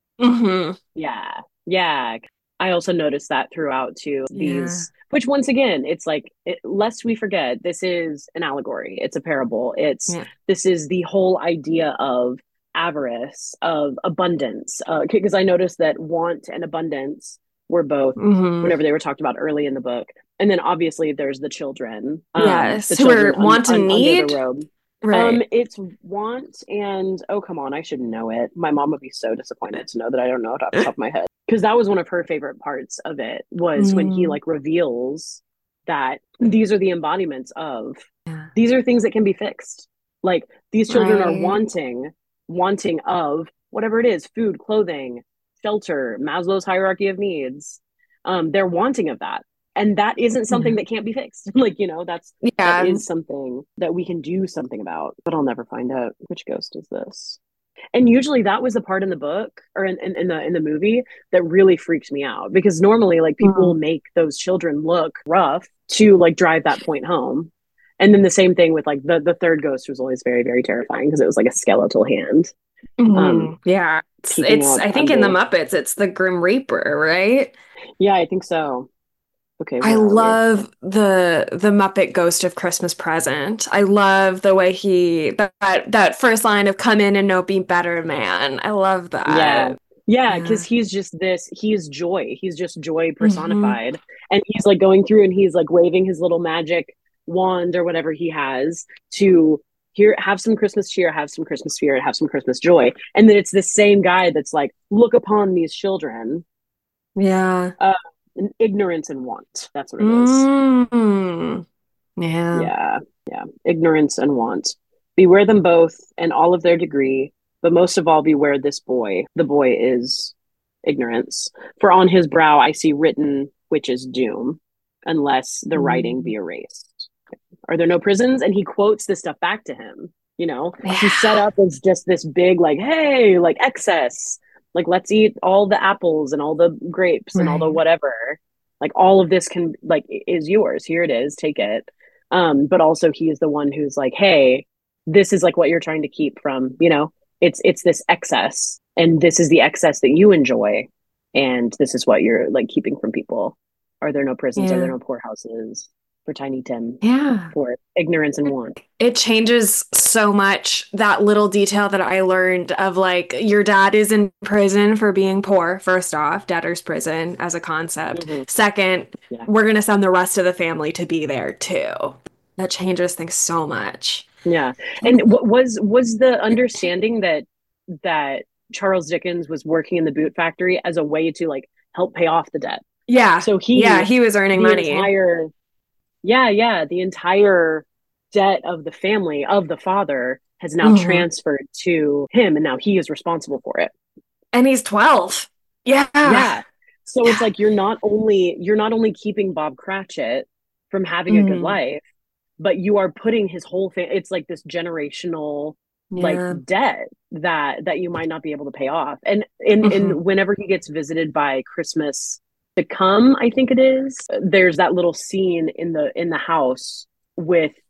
Hmm. Yeah. Yeah. I also noticed that throughout too Yeah. these, which once again, it's like, it, lest we forget, this is an allegory. It's a parable. It's, Yeah. this is the whole idea of avarice, of abundance. Uh, because I noticed that want and abundance were both Hmm. whenever they were talked about early in the book. And then obviously there's the children, um, Yes. the Who children are un, want un, and under the need. robe. Um, Right. it's want and oh come on, I should know it. My mom would be so disappointed to know that I don't know it off the top of my head. Because that was one of her favorite parts of it was when he Mm. like reveals that these are the embodiments of Yeah. these are things that can be fixed. Like these children are Right. wanting, wanting of whatever it is, food, clothing, shelter, Maslow's hierarchy of needs. Um, they're wanting of that and that isn't something Yeah. that can't be fixed. Like, you know, that's that Yeah. is something that we can do something about, but I'll never find out which ghost is this. And usually that was the part in the book or in, in, in the in the movie that really freaked me out because normally like people will Mm. make those children look rough to like drive that point home. And then the same thing with like the the third ghost was always very very terrifying because it was like a skeletal hand um Hmm. Yeah. It's, peeking it's, out I think in the under. Muppets, it's the Grim Reaper, right? Yeah, I think so. Okay, I where are we? love the the Muppet Ghost of Christmas Present. I love the way he that that first line of "Come in and no be better, man." I love Yeah. that. Yeah, because Yeah. he's just this, he's joy. He's just joy Hmm. personified. And he's like going through and he's like waving his little magic wand or whatever he has to here have some Christmas cheer, have some Christmas spirit, have some Christmas joy. And then it's the same guy that's like, look upon these children, Yeah. uh, ignorance and want. That's what it is. Mm. Yeah. Yeah, yeah. Ignorance and want. Beware them both and all of their degree, but most of all, beware this boy. The boy is ignorance. For on his brow I see written, which is doom, unless the writing be Mm. erased. Are there no prisons? And he quotes this stuff back to him. You know, he's set Yeah. up as just this big, like, hey, like excess. Like, let's eat all the apples and all the grapes and all the Right. whatever. Like, all of this can, like, is yours. Here it is. Take it. Um, but also he is the one who's like, hey, this is like what you're trying to keep from, you know, it's it's this excess, and this is the excess that you enjoy, and this is what you're like keeping from people. Are there no prisons? Are there Yeah. no poorhouses for Tiny Tim? Yeah. For ignorance and want. It changes so much, that little detail that I learned of like your dad is in prison for being poor, first off, debtor's prison as a concept. Mm-hmm. Second, Yeah. we're going to send the rest of the family to be there too. That changes things so much. Yeah. And And what was was the understanding that that Charles Dickens was working in the boot factory as a way to like help pay off the debt. yeah, So yeah, he he was earning the money. entire yeah, yeah, the entire debt of the family of the father has now Mhm. transferred to him and now he is responsible for it. And he's twelve. Yeah. Yeah. So it's Yeah. like you're not only you're not only keeping Bob Cratchit from having a good Mhm. life, but you are putting his whole thing, it's like this generational like Yeah. debt that that you might not be able to pay off. And in Mhm. in whenever he gets visited by Christmas to come, I think it is, there's that little scene in the in the house with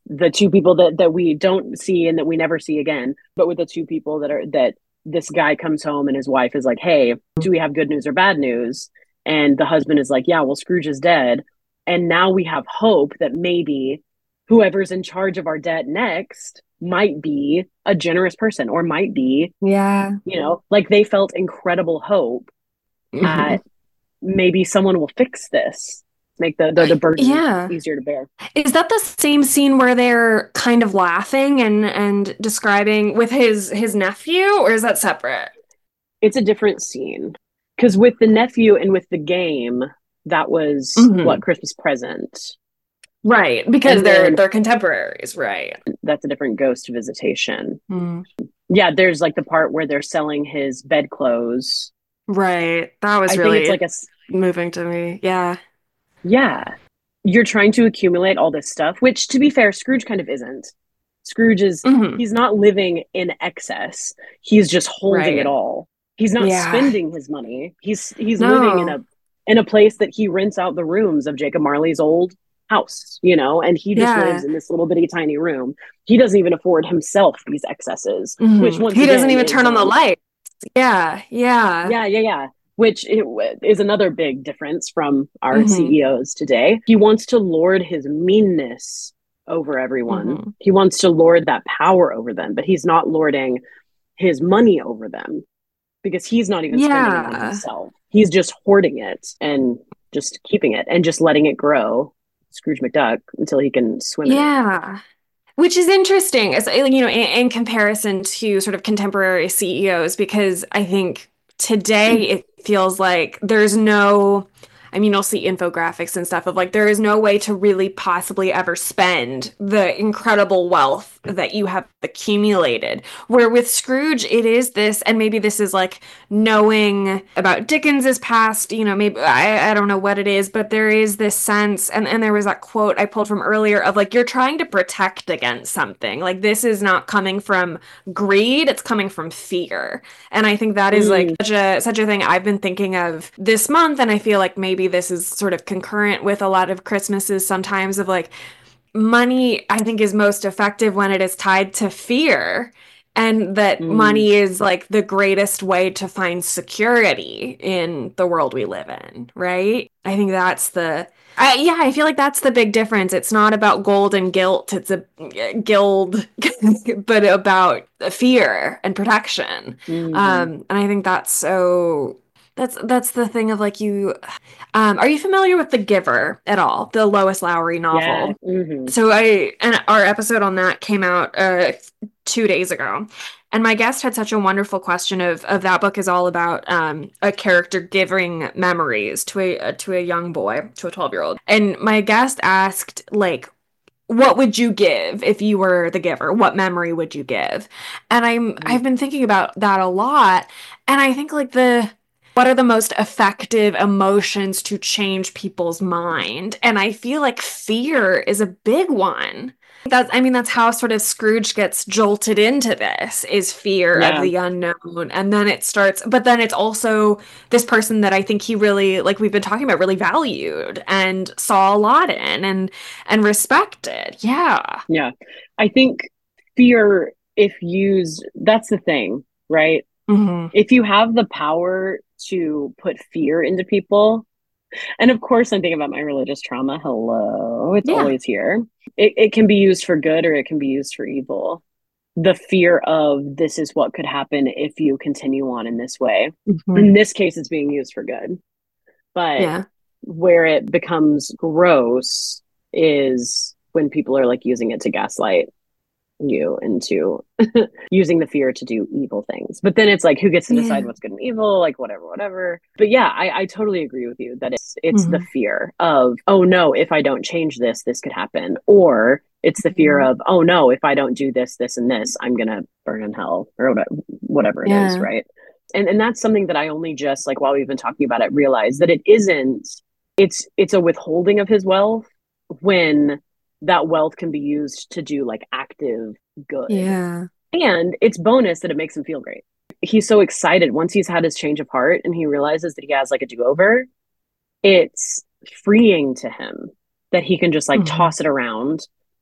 the two people that that we don't see and that we never see again, but with the two people that are that this guy comes home and his wife is like, hey, do we have good news or bad news? And the husband is like, yeah, well, Scrooge is dead. And now we have hope that maybe whoever's in charge of our debt next might be a generous person, or might be, Yeah. you know, like they felt incredible hope Mm-hmm. at maybe someone will fix this, make the, the, the burden Yeah. easier to bear. Is that the same scene where they're kind of laughing and and describing with his his nephew, or is that separate? It's a different scene because with the nephew and with the game, that was what, Hmm. Christmas Present. Right, because And they're then they're contemporaries, right? that's a different ghost visitation. Mm. Yeah, there's like the part where they're selling his bedclothes. Right. That was I think it's really like a, moving to me. Yeah. yeah, you're trying to accumulate all this stuff, which to be fair, Scrooge kind of isn't. Scrooge is, Hmm. he's not living in excess. He's just holding it Right. all. He's not Yeah. spending his money. He's he's living in No. a in a place that he rents out the rooms of Jacob Marley's old house, you know, and he just lives Yeah. in this little bitty tiny room. He doesn't even afford himself these excesses, which Hmm. once He doesn't again even is turn on the um light. Yeah. Yeah. yeah, yeah, yeah. Which is another big difference from our Hmm. C E Os today. He wants to lord his meanness over everyone. Hmm. He wants to lord that power over them, but he's not lording his money over them because he's not even spending it on Yeah. himself. He's just hoarding it and just keeping it and just letting it grow, Scrooge McDuck, until he can swim in it. Yeah. Which is interesting, as you know, in, in comparison to sort of contemporary C E Os, because I think today it feels like there's no, I mean, you'll see infographics and stuff of like there is no way to really possibly ever spend the incredible wealth that you have accumulated. Where with Scrooge, it is this, and maybe this is like knowing about Dickens's past, you know, maybe I, I don't know what it is, but there is this sense, and, and there was that quote I pulled from earlier of like, you're trying to protect against something. Like, this is not coming from greed, it's coming from fear. And I think that is like Mm, such a such a thing I've been thinking of this month, and I feel like maybe this is sort of concurrent with a lot of Christmases sometimes of like money I think is most effective when it is tied to fear. And that mm, money is like the greatest way to find security in the world we live in, right? I think that's the, I, yeah, I feel like that's the big difference. It's not about gold and guilt, it's a guild, but about fear and protection. mm-hmm. Um, and I think that's so, that's that's the thing of like you, um, are you familiar with The Giver at all? The Lois Lowry Yeah. novel. Mm-hmm. So I and our episode on that came out uh two days ago. And my guest had such a wonderful question of of that book is all about um a character giving memories to a uh, to a young boy, to a twelve-year-old. And my guest asked like what would you give if you were the giver? What memory would you give? And I'm Mm-hmm. I've been thinking about that a lot. And I think like the what are the most effective emotions to change people's mind? And I feel like fear is a big one. That's, I mean, that's how sort of Scrooge gets jolted into this is fear of Yeah. the unknown. And then it starts, but then it's also this person that I think he really, like we've been talking about, really valued and saw a lot in and and respected. Yeah. Yeah. I think fear, if used, that's the thing, right? Hmm. If you have the power to put fear into people, and of course, I'm thinking about my religious trauma. Hello, it's Yeah. always here. It, it can be used for good or it can be used for evil. The fear of this is what could happen if you continue on in this way. Hmm. In this case, it's being used for good. But Yeah. where it becomes gross is when people are like using it to gaslight you into using the fear to do evil things. But then it's like, who gets to decide Yeah. what's good and evil? Like, whatever, whatever. But yeah, I, I totally agree with you that it's it's the Hmm. fear of, oh no, if I don't change this, this could happen. Or it's the fear Hmm. of, oh no, if I don't do this, this, and this, I'm gonna burn in hell or whatever it is, Yeah. right? And and that's something that I only just like while we've been talking about it, realized that it isn't, it's it's a withholding of his wealth when that wealth can be used to do like active good. Yeah. And it's bonus that it makes him feel great. He's so excited once he's had his change of heart and he realizes that he has like a do-over. It's freeing to him that he can just like Hmm. toss it around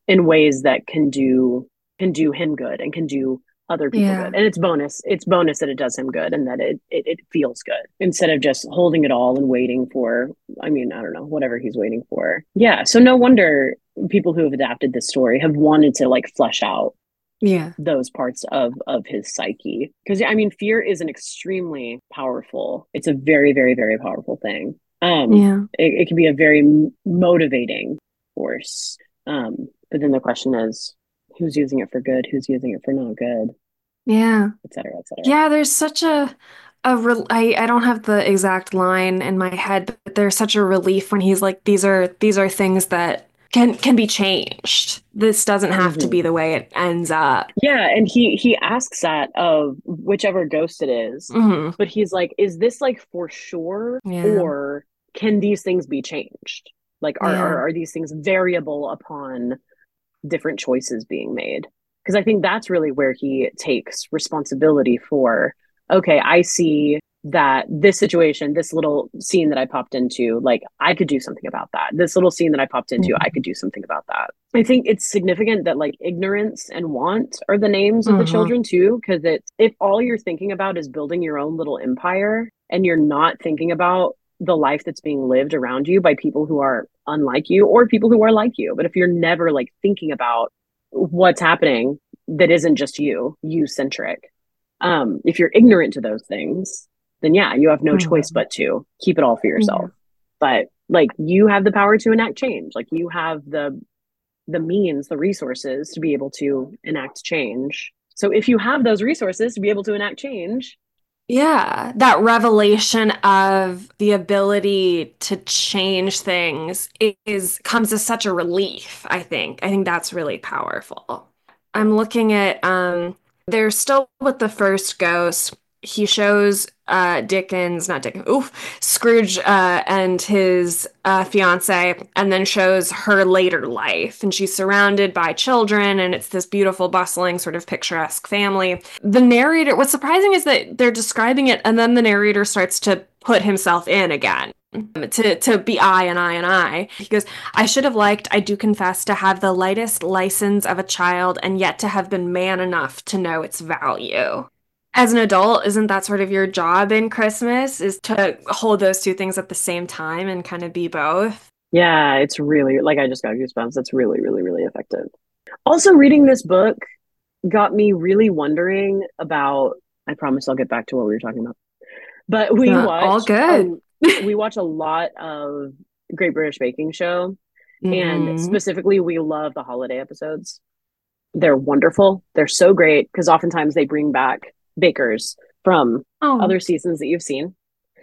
in ways that can do can do him good and can do other people Yeah. good. And it's bonus. It's bonus that it does him good and that it, it it feels good instead of just holding it all and waiting for, I mean, I don't know, whatever he's waiting for. Yeah. So no wonder people who have adapted this story have wanted to like flesh out Yeah. those parts of of his psyche. Because I mean, fear is an extremely powerful, it's a very, very, very powerful thing. Um, Yeah. it, it can be a very m- motivating force. Um, but then the question is, who's using it for good? Who's using it for not good? Yeah. Et cetera, et cetera. Yeah, there's such a a re I, I don't have the exact line in my head, but there's such a relief when he's like, these are these are things that can can be changed. This doesn't have to Mm-hmm. be the way it ends up. Yeah, and he he asks that of whichever ghost it is, Hmm. but he's like, is this like for sure, Yeah. or can these things be changed? Like, are Yeah. are, are these things variable upon different choices being made? Because I think that's really where he takes responsibility for, okay, I see that this situation, this little scene that I popped into, like I could do something about that. This little scene that I popped into, I could do something about that. I think it's significant that like ignorance and want are the names of the Hmm. children too, because it's if all you're thinking about is building your own little empire and you're not thinking about the life that's being lived around you by people who are unlike you or people who are like you. But if you're never like thinking about what's happening that isn't just you, you centric, um, if you're ignorant to those things, then yeah, you have no choice Hmm. but to keep it all for Yeah. yourself. But like you have the power to enact change. Like you have the the means, the resources to be able to enact change. So if you have those resources to be able to enact change, Yeah, that revelation of the ability to change things is comes as such a relief, I think. I think that's really powerful. I'm looking at um they're still with the first ghost. He shows uh Dickens, not Dickens, oof, Scrooge uh and his uh fiance, and then shows her later life. And she's surrounded by children, and it's this beautiful, bustling, sort of picturesque family. The narrator, what's surprising is that they're describing it, and then the narrator starts to put himself in again. To, to be I and I and I. He goes, I should have liked, I do confess, to have the lightest license of a child and yet to have been man enough to know its value. As an adult, isn't that sort of your job in Christmas, is to hold those two things at the same time and kind of be both? yeah, it's really like I just got goosebumps. It's really, really, really effective. Also, reading this book got me really wondering about. I promise I'll get back to what we were talking about. But we Uh, all watched a good. we watch a lot of Great British Baking Show, and Hmm. specifically, we love the holiday episodes. They're wonderful. They're so great because oftentimes they bring back bakers from Oh, other seasons that you've seen.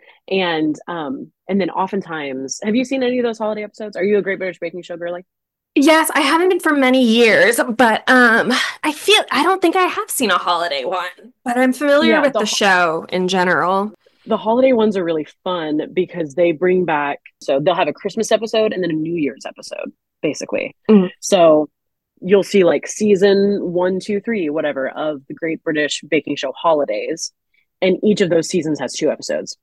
And um and then oftentimes, have you seen any of those holiday episodes? Are you a Great British Baking Show girly? yes, I haven't been for many years, but um, I feel I don't think I have seen a holiday one, but I'm familiar Yeah, with the the show in general. the holiday ones are really fun because they bring back, so they'll have a Christmas episode and then a New Year's episode, basically. Mm. So you'll see like season one, two, three, whatever, of the Great British Baking Show holidays. And each of those seasons has two episodes.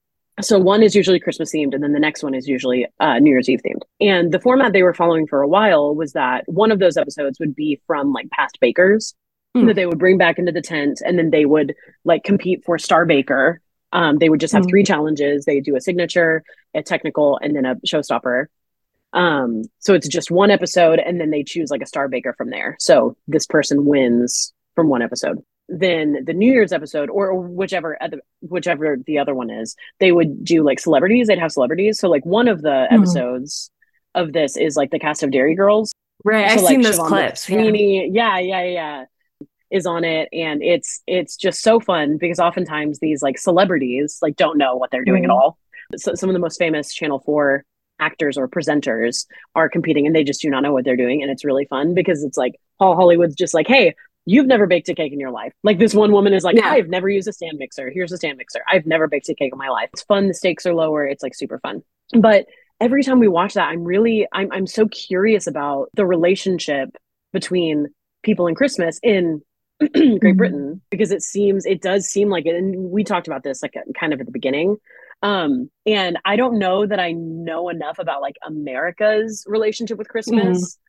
So one is usually Christmas themed, and then the next one is usually uh, New Year's Eve themed. And the format they were following for a while was that one of those episodes would be from like past bakers that Mm. they would bring back into the tent, and then they would like compete for Star Baker. Um, they would just have Mm. three challenges. They do a signature, a technical, and then a showstopper. Um, so it's just one episode, and then they choose like a Star Baker from there. So this person wins from one episode. Then the New Year's episode, or, or whichever other, whichever the other one is, they would do like celebrities. They'd have celebrities. So like one of the Mm. episodes of this is like the cast of Dairy Girls. Right, So I've like seen those Siobhan clips. Yeah. McSweeney, yeah, yeah, yeah, is on it, and it's it's just so fun because oftentimes these like celebrities like don't know what they're doing at Mm. all. So some of the most famous Channel four actors or presenters are competing and they just do not know what they're doing, and it's really fun because it's like Paul Hollywood's just like, hey, you've never baked a cake in your life. Like this one woman is like, Yeah. I've never used a stand mixer. Here's a stand mixer. I've never baked a cake in my life. It's fun. The stakes are lower. It's like super fun. But every time we watch that, I'm really I'm I'm so curious about the relationship between people and Christmas in Great Mm. Britain, because it seems it does seem like it, and we talked about this like kind of at the beginning. Um, and I don't know that I know enough about like America's relationship with Mm. Christmas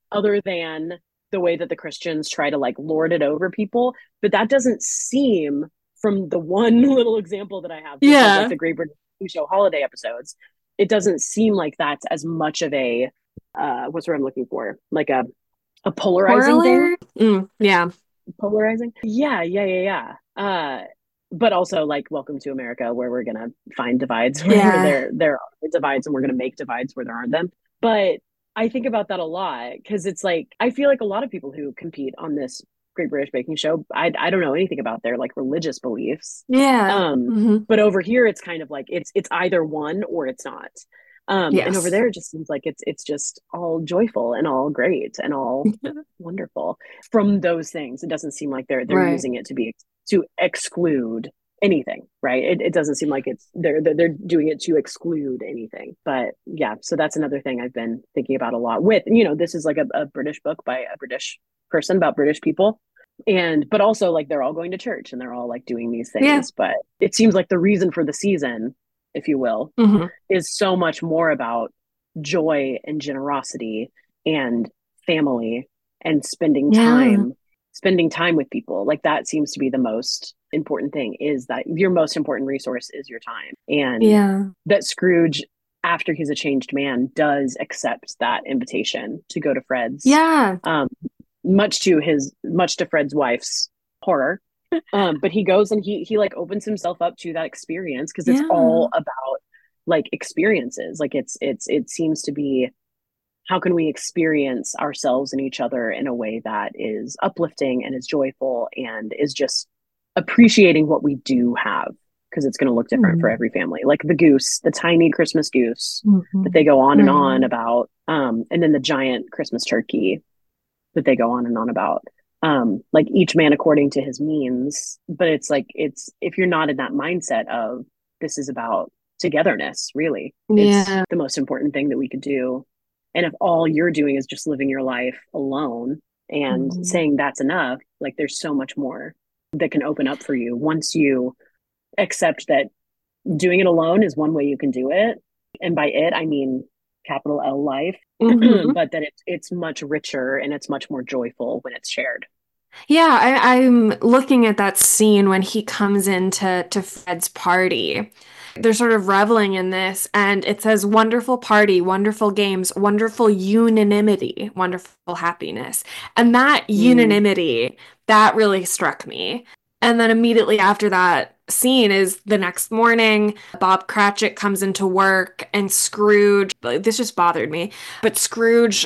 other than the way that the Christians try to like lord it over people. But that doesn't seem, from the one little example that I have just of like Yeah. the Great British Show holiday episodes, it doesn't seem like that's as much of a uh what's what I'm looking for? Like a a polarizing thing. Corollary? Mm, yeah. Polarizing. Yeah, yeah, yeah, yeah. Uh but also like welcome to America where we're gonna find divides where Yeah. there there are divides and we're gonna make divides where there aren't them. But I think about that a lot because it's like I feel like a lot of people who compete on this Great British Baking Show, I I don't know anything about their like religious beliefs. Yeah. Um, Hmm. but over here it's kind of like it's it's either one or it's not. Um, and over Yes. there it just seems like it's it's just all joyful and all great and all wonderful from those things. It doesn't seem like they're they're Right. using it to be to exclude anything, right? It, it doesn't seem like it's they're they're doing it to exclude anything. But yeah, so that's another thing I've been thinking about a lot. With you know, this is like a, a British book by a British person about British people, and but also like they're all going to church and they're all like doing these Yeah. things. But it seems like the reason for the season, if you will, Hmm. is so much more about joy and generosity and family and spending Yeah. time spending time with people. Like that seems to be the most important thing, is that your most important resource is your time. And Yeah. that Scrooge, after he's a changed man, does accept that invitation to go to Fred's, Yeah. um, much to his much to Fred's wife's horror. Um, but he goes and he he like opens himself up to that experience because it's all Yeah. about like experiences. Like it's it's it seems to be, how can we experience ourselves and each other in a way that is uplifting and is joyful and is just appreciating what we do have, because it's going to look different for Mhm. every family. Like the goose, the tiny Christmas goose that they Mhm. go on and on Right. about, um, and then the giant Christmas turkey that they go on and on about. Um, like each man according to his means, but it's like it's if you're not in that mindset of this is about togetherness, really, it's Yeah. the most important thing that we could do. And if all you're doing is just living your life alone and Mhm. saying that's enough, like there's so much more that can open up for you once you accept that doing it alone is one way you can do it. And by it, I mean capital L life, Mhm. but that it's it's much richer and it's much more joyful when it's shared. Yeah, I, I'm looking at that scene when he comes into to Fred's party. They're sort of reveling in this, and it says wonderful party, wonderful games, wonderful unanimity, wonderful happiness. And that Mm. unanimity, that really struck me. And then immediately after that scene is the next morning, Bob Cratchit comes into work, and Scrooge, this just bothered me, but Scrooge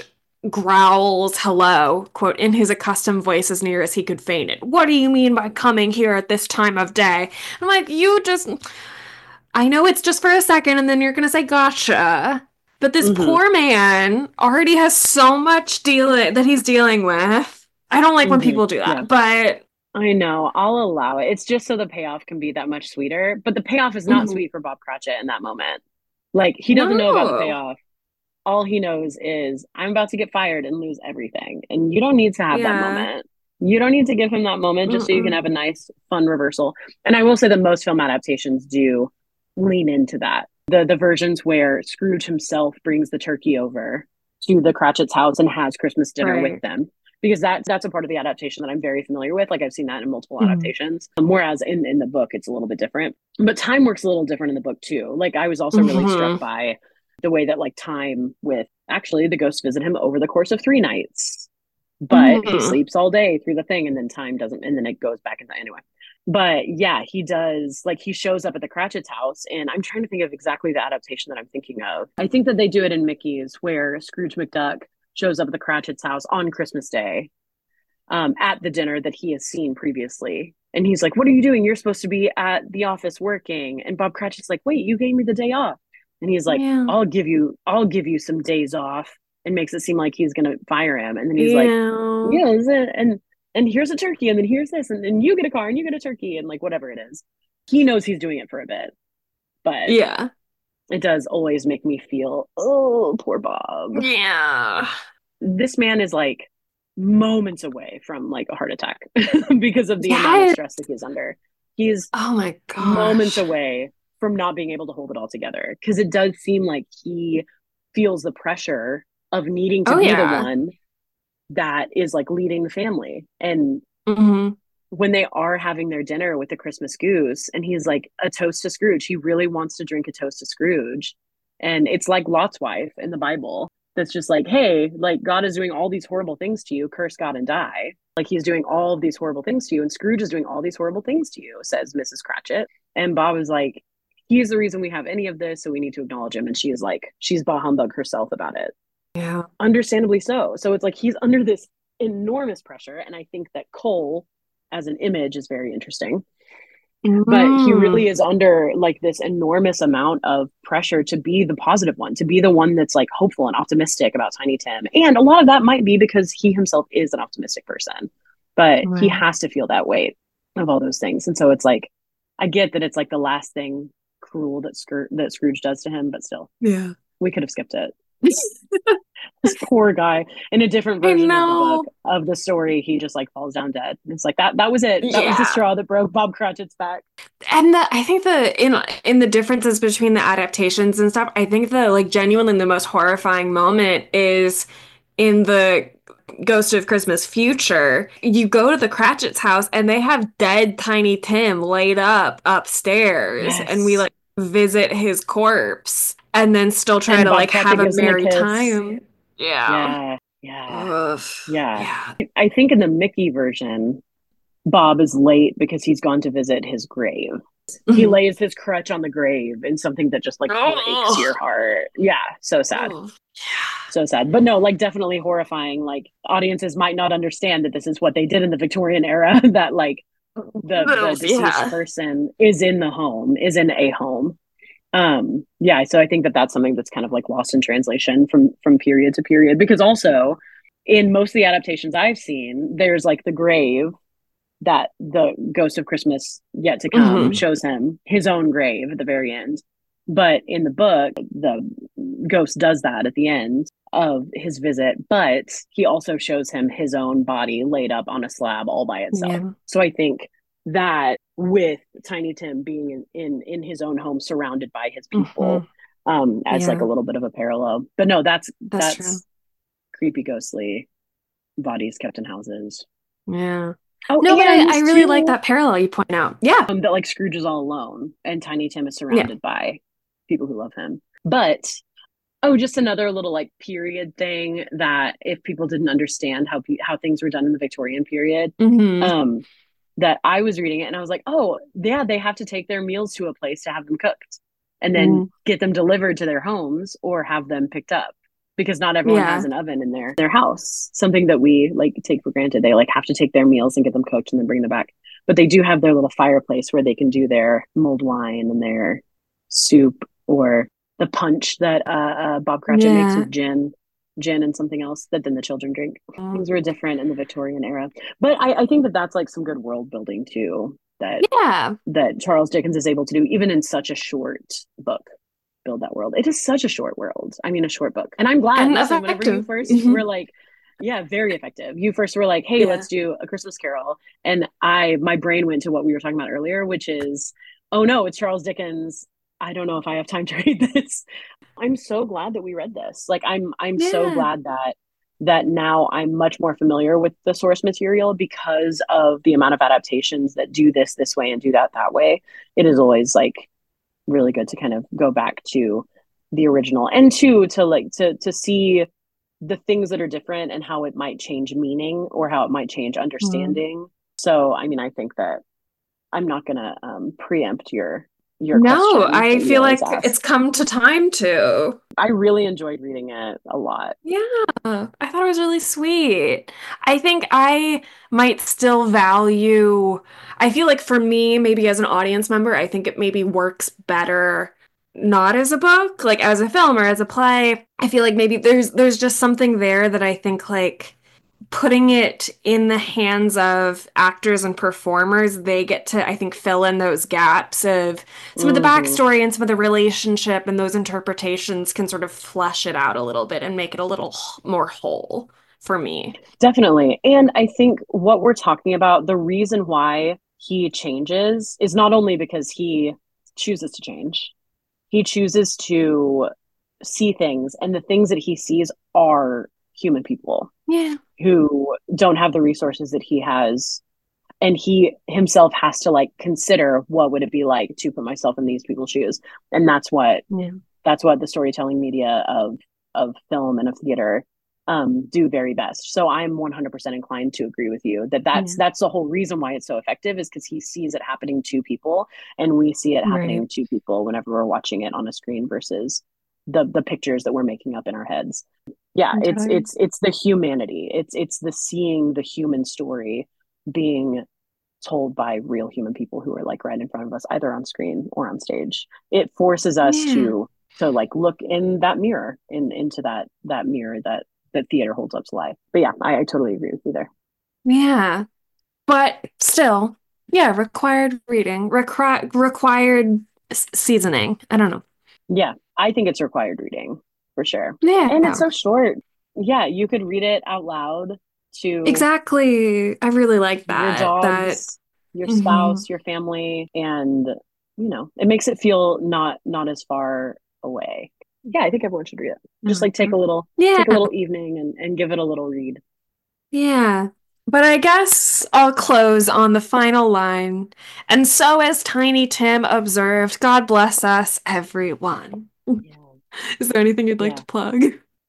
growls hello, quote, in his accustomed voice as near as he could feign it. What do you mean by coming here at this time of day? I'm like, you just, I know it's just for a second and then you're going to say gotcha. But this Mm-hmm. poor man already has so much dealing that he's dealing with. I don't like when Mm-hmm. people do Yeah, that, but I know. I'll allow it. It's just so the payoff can be that much sweeter. But the payoff is not mhm. sweet for Bob Cratchit in that moment. Like he doesn't know about the No. payoff. All he knows is I'm about to get fired and lose everything. And you don't need to have that Yeah. moment. You don't need to give him that moment just so you can Mm-mm. have a nice, fun reversal. And I will say that most film adaptations do lean into that. The the versions where Scrooge himself brings the turkey over to the Cratchit's house and has Christmas dinner with Right. them. Because that's that's a part of the adaptation that I'm very familiar with. Like I've seen that in multiple Mhm. adaptations. Um, whereas in, in the book, it's a little bit different. But time works a little different in the book too. Like I was also really struck Mhm. by the way that like time with actually the ghosts visit him over the course of three nights, but he Mhm. sleeps all day through the thing and then time doesn't, and then it goes back into anyway. But yeah, he does, like he shows up at the Cratchit's house, and I'm trying to think of exactly the adaptation that I'm thinking of. I think that they do it in Mickey's where Scrooge McDuck shows up at the Cratchit's house on Christmas Day, um, at the dinner that he has seen previously. And he's like, "What are you doing? You're supposed to be at the office working." And Bob Cratchit's like, "Wait, you gave me the day off." And he's like, Yeah. "I'll give you, I'll give you some days off," and makes it seem like he's gonna fire him. And then he's like, Yeah. "Yeah, is it? and and here's a turkey, and then here's this, and then you get a car, and you get a turkey, and like whatever it is." He knows he's doing it for a bit, but Yeah. it does always make me feel, oh, poor Bob. Yeah. This man is like moments away from like a heart attack because of the amount of Yeah. stress that he's under. He's Oh my moments gosh. away from not being able to hold it all together, because it does seem like he feels the pressure of needing to Oh be the yeah. one that is like leading the family. And Hmm. when they are having their dinner with the Christmas goose, and he's like, a toast to Scrooge. He really wants to drink a toast to Scrooge. And it's like Lot's wife in the Bible that's just like, hey, like God is doing all these horrible things to you, curse God and die. Like he's doing all of these horrible things to you, and Scrooge is doing all these horrible things to you, says Missus Cratchit. And Bob is like, he's the reason we have any of this, so we need to acknowledge him. And she is like, she's bah humbug herself about it. Yeah. Understandably so. So it's like he's under this enormous pressure. And I think that Cole as an image is very interesting. But he Mm. really is under like this enormous amount of pressure to be the positive one, to be the one that's like hopeful and optimistic about Tiny Tim. And a lot of that might be because he himself is an optimistic person, but he Right. has to feel that weight of all those things. And so it's like, I get that it's like the last thing cruel that Scrooge, that Scrooge does to him, but still, Yeah. we could have skipped it. This poor guy. In a different I version of the book know. of the story, he just like falls down dead. It's like that that was it. That was the Yeah. straw that broke Bob Cratchit's back. And the, I think the in in the differences between the adaptations and stuff, I think the like genuinely the most horrifying moment is in the Ghost of Christmas Future. You go to the Cratchit's house and they have dead Tiny Tim laid up upstairs, and we Yes. like visit his corpse and then still try And to Bob like have Cratchit a gives him a merry kiss. time. Yeah. Yeah. Yeah. Ugh. Yeah. Yeah. I think in the Mickey version, Bob is late because he's gone to visit his grave. He Mhm. lays his crutch on the grave in something that just like breaks your Oh. heart. Yeah, so sad. Oh. Yeah. So sad. But no, like definitely horrifying. Like audiences might not understand that this is what they did in the Victorian era, that like the the deceased Yeah. person is in the home, is in a home. Um yeah, so I think that that's something that's kind of like lost in translation from from period to period, because also in most of the adaptations I've seen, there's like the grave that the Ghost of Christmas Yet to Come Hmm. shows him his own grave at the very end. But in the book, the ghost does that at the end of his visit, but he also shows him his own body laid up on a slab all by itself. Yeah. So I think that with Tiny Tim being in in, in his own home surrounded by his Hmm. people, um as like a Yeah. little bit of a parallel. But no, that's That's true. that's creepy, ghostly bodies kept in houses. Yeah. Oh, No, but I, and I really like too, that parallel you point out. Yeah. um, that like Scrooge is all alone and Tiny Tim is Yeah. surrounded by people who love him. But oh, just another little like period thing that if people didn't understand how how things were done in the Victorian period, Hmm. um, that I was reading it and I was like, oh yeah, they have to take their meals to a place to have them cooked, and then Mm. get them delivered to their homes or have them picked up, because not everyone has Yeah. an oven in their their house. Something that we like take for granted. They like have to take their meals and get them cooked and then bring them back. But they do have their little fireplace where they can do their mulled wine and their soup, or the punch that uh, uh, Bob Cratchit makes Yeah. with gin, gin and something else that then the children drink. Mm. Things were different in the Victorian era, but I, I think that that's like some good world building too. That Yeah. that Charles Dickens is able to do even in such a short book. Build that world. It is such a short world. I mean, a short book, and I'm glad. And Listen, whenever you effective. first Hmm. were like, yeah, very effective. You first were like, hey, Yeah. let's do a Christmas Carol, and I my brain went to what we were talking about earlier, which is, oh no, it's Charles Dickens. I don't know if I have time to read this. I'm so glad that we read this. Like I'm I'm so Yeah. glad that that now I'm much more familiar with the source material because of the amount of adaptations that do this this way and do that that way. It is always like really good to kind of go back to the original, and two, to like to to see the things that are different and how it might change meaning or how it might change Mm. understanding. So I mean, I think that I'm not gonna um preempt your your No, question I that you feel always like ask. it's come to time to. I really enjoyed reading it a lot. Yeah, I thought it was really sweet. I think I might still value, I feel like for me, maybe as an audience member, I think it maybe works better not as a book, like as a film or as a play. I feel like maybe there's there's just something there that I think like putting it in the hands of actors and performers, they get to, I think, fill in those gaps of some of the Mm-hmm. backstory and some of the relationship, and those interpretations can sort of flesh it out a little bit and make it a little more whole for me. Definitely. And I think what we're talking about, the reason why he changes is not only because he chooses to change, he chooses to see things, and the things that he sees are human people. Yeah. who don't have the resources that he has, and he himself has to like consider what would it be like to put myself in these people's shoes. And that's what Yeah. that's what the storytelling media of of film and of theater um do very best. So I'm one hundred percent inclined to agree with you that that's Yeah. that's the whole reason why it's so effective, is because he sees it happening to people, and we see it Right. happening to people whenever we're watching it on a screen versus the the pictures that we're making up in our heads. Yeah, I'm it's totally. it's it's the humanity. It's it's the seeing the human story being told by real human people who are like right in front of us, either on screen or on stage. It forces us Yeah. to to like look in that mirror, in into that that mirror that that theater holds up to life. But yeah, I, I totally agree with you there. Yeah. But still, yeah, required reading, requi required s- seasoning. I don't know. Yeah, I think it's required reading for sure. And it's Yeah, so short. Yeah, you could read it out loud to exactly. I really like your that. That dogs, your mhm. spouse, your family, and you know, it makes it feel not not as far away. Yeah, I think everyone should read it. Just like take a Mhm. little Yeah, take a little evening and and give it a little read. yeah. But I guess I'll close on the final line. And so, as Tiny Tim observed, God bless us, everyone. Yeah. Is there anything you'd like Yeah. to plug?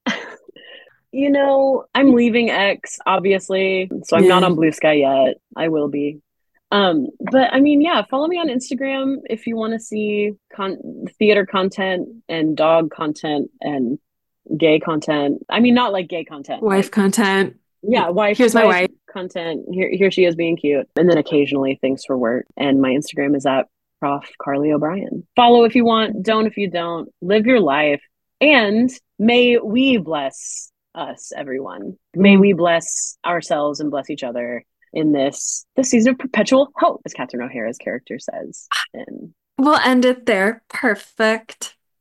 You know, I'm leaving X, obviously, so I'm not Yeah. on Blue Sky yet. I will be. Um, but I mean, yeah, follow me on Instagram if you want to see con theater content and dog content and gay content. I mean, not like gay content, Wife like content. yeah, wife Here's my wife wife. content. Here here she is being cute. And then occasionally things for work. And my Instagram is at Prof Carly O'Brien. Follow if you want, don't if you don't. Live your life. And may we bless us, everyone. May Mm. we bless ourselves and bless each other in this this season of perpetual hope, as Catherine O'Hara's character says. And We'll end it there. Perfect.